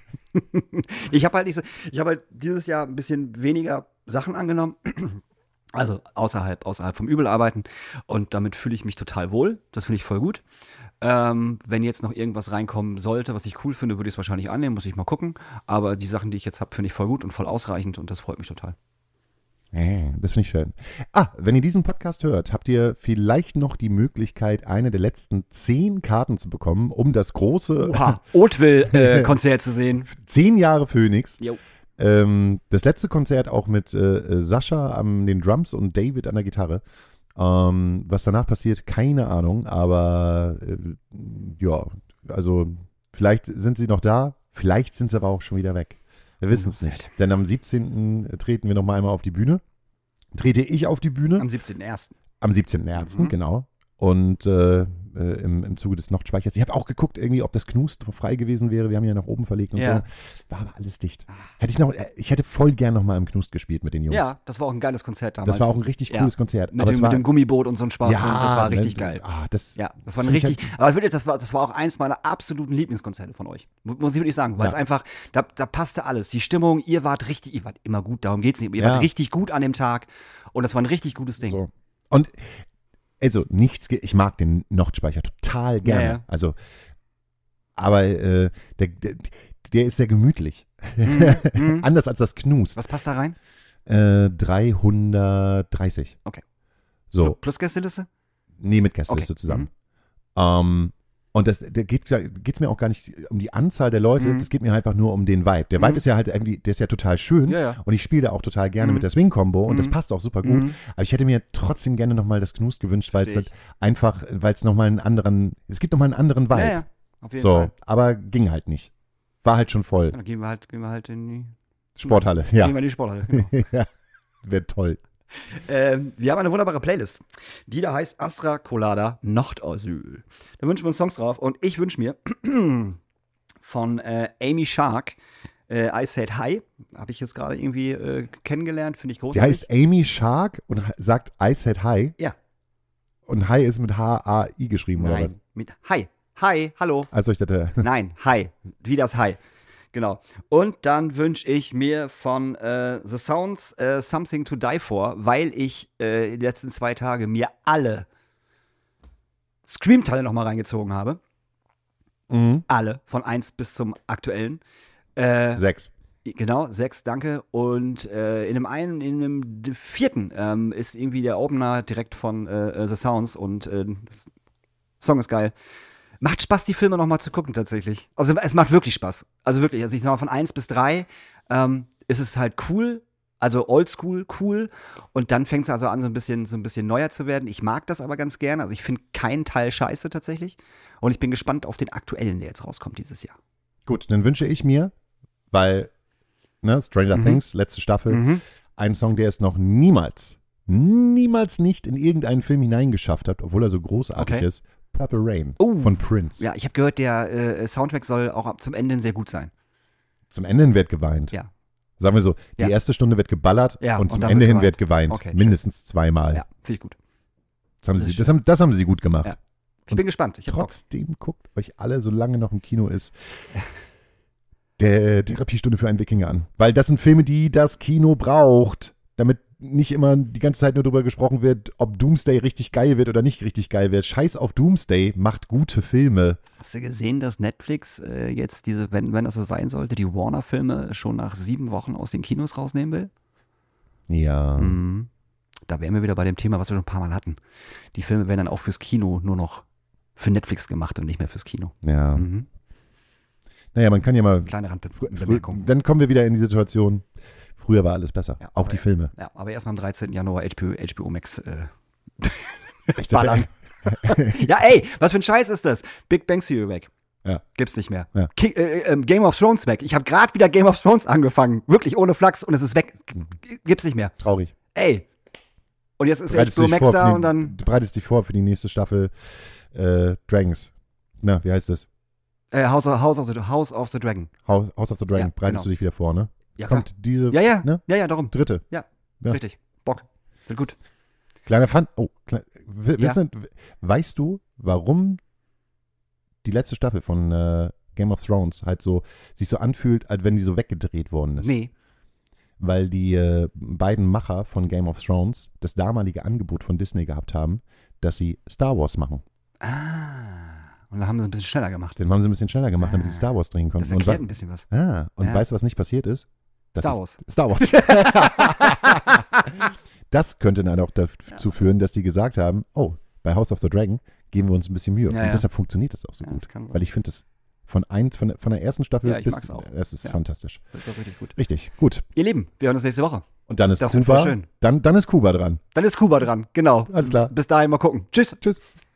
ich habe halt nicht so, ich habe halt dieses Jahr ein bisschen weniger Sachen angenommen. Also außerhalb, außerhalb vom Übelarbeiten. Und damit fühle ich mich total wohl. Das finde ich voll gut. Ähm, wenn jetzt noch irgendwas reinkommen sollte, was ich cool finde, würde ich es wahrscheinlich annehmen, muss ich mal gucken. Aber die Sachen, die ich jetzt habe, finde ich voll gut und voll ausreichend und das freut mich total. Äh, Das finde ich schön. Ah, wenn ihr diesen Podcast hört, habt ihr vielleicht noch die Möglichkeit, eine der letzten zehn Karten zu bekommen, um das große Oatville-Konzert zu sehen. zehn Jahre Phoenix. Jo. Ähm, das letzte Konzert auch mit äh, Sascha an den Drums und David an der Gitarre. Ähm, was danach passiert, keine Ahnung, aber äh, ja, also vielleicht sind sie noch da, vielleicht sind sie aber auch schon wieder weg. Wir wissen es nicht. Denn am siebzehnten treten wir nochmal einmal auf die Bühne. Trete ich auf die Bühne. Am siebzehnten ersten Am siebzehnten ersten Mhm. genau. Und äh, äh, im, im Zuge des Nachtspeichers. Ich habe auch geguckt, irgendwie, ob das Knust frei gewesen wäre. Wir haben ja nach oben verlegt und Ja. so. War aber alles dicht. Hätte ich noch, äh, ich hätte voll gern noch mal im Knust gespielt mit den Jungs. Ja, das war auch ein geiles Konzert damals. Das war auch ein richtig cooles Ja. Konzert. Mit, aber dem, es war, mit dem Gummiboot und so ein Spaß. ja, und das war richtig ne, geil. Ah, das, Ja, das war ein find ich richtig, aber wirklich, das war, das war auch eins meiner absoluten Lieblingskonzerte von euch. Mu- Muss ich wirklich sagen, weil es Ja. einfach, da, da passte alles. Die Stimmung, ihr wart richtig, ihr wart immer gut, darum geht's nicht. Ihr Ja. wart richtig gut an dem Tag und das war ein richtig gutes Ding. So. Und also nichts, ge- ich mag den Nachtspeicher total gerne. Ja, ja. Also, aber äh, der, der, der ist sehr gemütlich. Mhm. Anders als das Knust. Was passt da rein? Äh, dreihundertdreißig. Okay. So, Plus Gästeliste? nee, mit Gästeliste Okay. zusammen. Ähm, und das, da geht es ja, geht's mir auch gar nicht um die Anzahl der Leute, Mhm. das geht mir einfach nur um den Vibe. Der Vibe Mhm. ist ja halt irgendwie, der ist ja total schön Ja, ja. und ich spiele da auch total gerne Mhm. mit der Swing-Combo und das Mhm. passt auch super gut. Mhm. Aber ich hätte mir trotzdem gerne nochmal das Knust gewünscht, weil es Versteh halt einfach, weil es nochmal einen anderen, es gibt nochmal einen anderen Vibe. Ja, ja, auf jeden so, Fall. aber ging halt nicht. War halt schon voll. Dann gehen wir halt, gehen wir halt in die, Sporthalle, ja. gehen wir in die Sporthalle. Genau. ja. Wäre toll. Ähm, wir haben eine wunderbare Playlist, die da heißt Astra Colada Nachtasyl. Da wünschen wir uns Songs drauf und ich wünsche mir von äh, Amy Shark äh, I Said Hi. Habe ich jetzt gerade irgendwie äh, kennengelernt, finde ich Die großartig. heißt Amy Shark und sagt I said hi. Ja. Und hi ist mit H A I geschrieben, oder was? Nein, mit Hi. Hi, hallo. Also ich dachte, Nein, Hi. Wie das Hi. Genau. Und dann wünsche ich mir von äh, The Sounds äh, Something to Die For, weil ich äh, die letzten zwei Tage mir alle Scream-Teile nochmal reingezogen habe. mhm. Alle, von eins bis zum aktuellen. Äh, sechs. genau, sechs, danke. Und äh, in dem einen, in dem d- vierten ähm, ist irgendwie der Opener direkt von äh, The Sounds und äh, das Song ist geil. Macht Spaß, die Filme nochmal zu gucken, tatsächlich. Also es macht wirklich Spaß. Also wirklich, also ich sag mal, von eins bis drei ähm, ist es halt cool, also oldschool, cool. Und dann fängt es also an, so ein bisschen, so ein bisschen neuer zu werden. Ich mag das aber ganz gerne. Also ich finde keinen Teil scheiße tatsächlich. Und ich bin gespannt auf den aktuellen, der jetzt rauskommt dieses Jahr. Gut, dann wünsche ich mir, weil, ne, Stranger Mhm. Things, letzte Staffel, Mhm. einen Song, der ist noch niemals, niemals nicht in irgendeinen Film hineingeschafft hat, obwohl er so großartig Okay. ist. Purple Rain Oh. von Prince. Ja, ich habe gehört, der äh, Soundtrack soll auch ab zum Ende hin sehr gut sein. Zum Ende hin wird geweint. Ja. Sagen wir so, die Ja. erste Stunde wird geballert Ja, und und zum dann Ende wird hin geweint. wird geweint. Okay, Mindestens zweimal. Ja, finde ich gut. Das, haben Das sie, ist das, haben, das haben sie gut gemacht. Ja. Ich bin gespannt. Ich hab Bock. Trotzdem guckt euch alle, solange noch im Kino ist, der Therapiestunde für einen Wikinger an. Weil das sind Filme, die das Kino braucht, damit nicht immer die ganze Zeit nur darüber gesprochen wird, ob Doomsday richtig geil wird oder nicht richtig geil wird. Scheiß auf Doomsday, macht gute Filme. Hast du gesehen, dass Netflix äh, jetzt diese, wenn, wenn das so sein sollte, die Warner-Filme schon nach sieben Wochen aus den Kinos rausnehmen will? Ja. Mhm. Da wären wir wieder bei dem Thema, was wir schon ein paar Mal hatten. Die Filme werden dann auch fürs Kino nur noch für Netflix gemacht und nicht mehr fürs Kino. Ja. Mhm. Naja, man kann ja mal. Kleine Frü- Randbemerkung. Dann kommen wir wieder in die Situation, früher war alles besser. Ja, auch aber die ja. Filme. Ja, aber erst mal am dreizehnten Januar H B O, H B O Max. Äh, Echt, ballern. Ja, ey, was für ein Scheiß ist das? Big Bang Theory weg. Ja. Gibt's nicht mehr. Ja. Ki- äh, äh, Game of Thrones weg. Ich habe gerade wieder Game of Thrones angefangen. Wirklich ohne Flachs und es ist weg. G- Gibt's nicht mehr. Traurig. Ey. Und jetzt ist Bereitest H B O du dich Max vor da für und die, dann du bereitest dich vor für die nächste Staffel äh, Dragons. Na, wie heißt das? äh, House, of, House, of the, House of the Dragon. House, House of the Dragon. Ja, Bereitest genau. du dich wieder vor, ne? Ja, klar. Kommt diese Ja, ja. Ne? Ja, ja, darum. dritte. Ja, Ja. richtig. Bock. Wird gut. Kleiner Fun. Oh, klein, w- Ja. wissen, weißt du, warum die letzte Staffel von äh, Game of Thrones halt so sich so anfühlt, als wenn die so weggedreht worden ist? Nee. Weil die äh, beiden Macher von Game of Thrones das damalige Angebot von Disney gehabt haben, dass sie Star Wars machen. Ah. Und dann haben sie es ein bisschen schneller gemacht. Den haben sie ein bisschen schneller gemacht, damit sie Ah. Star Wars drehen konnten. Das erklärt und ein bisschen was. ah, und Ja. weißt du, was nicht passiert ist? Das Star ist Wars. Star Wars. Das könnte dann auch dazu führen, dass die gesagt haben, oh, bei House of the Dragon geben wir uns ein bisschen Mühe. Ja, und ja. deshalb funktioniert das auch so Ja, gut. das kann sein. Weil ich finde das von, eins, von, der- von der ersten Staffel Ja, ich bis, mag's auch. es ist Ja. fantastisch. Das ist auch richtig gut. Richtig, gut. Ihr Lieben, wir hören uns nächste Woche. Und dann ist Das wird Kuba, voll schön. Dann, dann ist Kuba dran. Dann ist Kuba dran. Genau. Alles klar. Bis dahin mal gucken. Tschüss. Tschüss.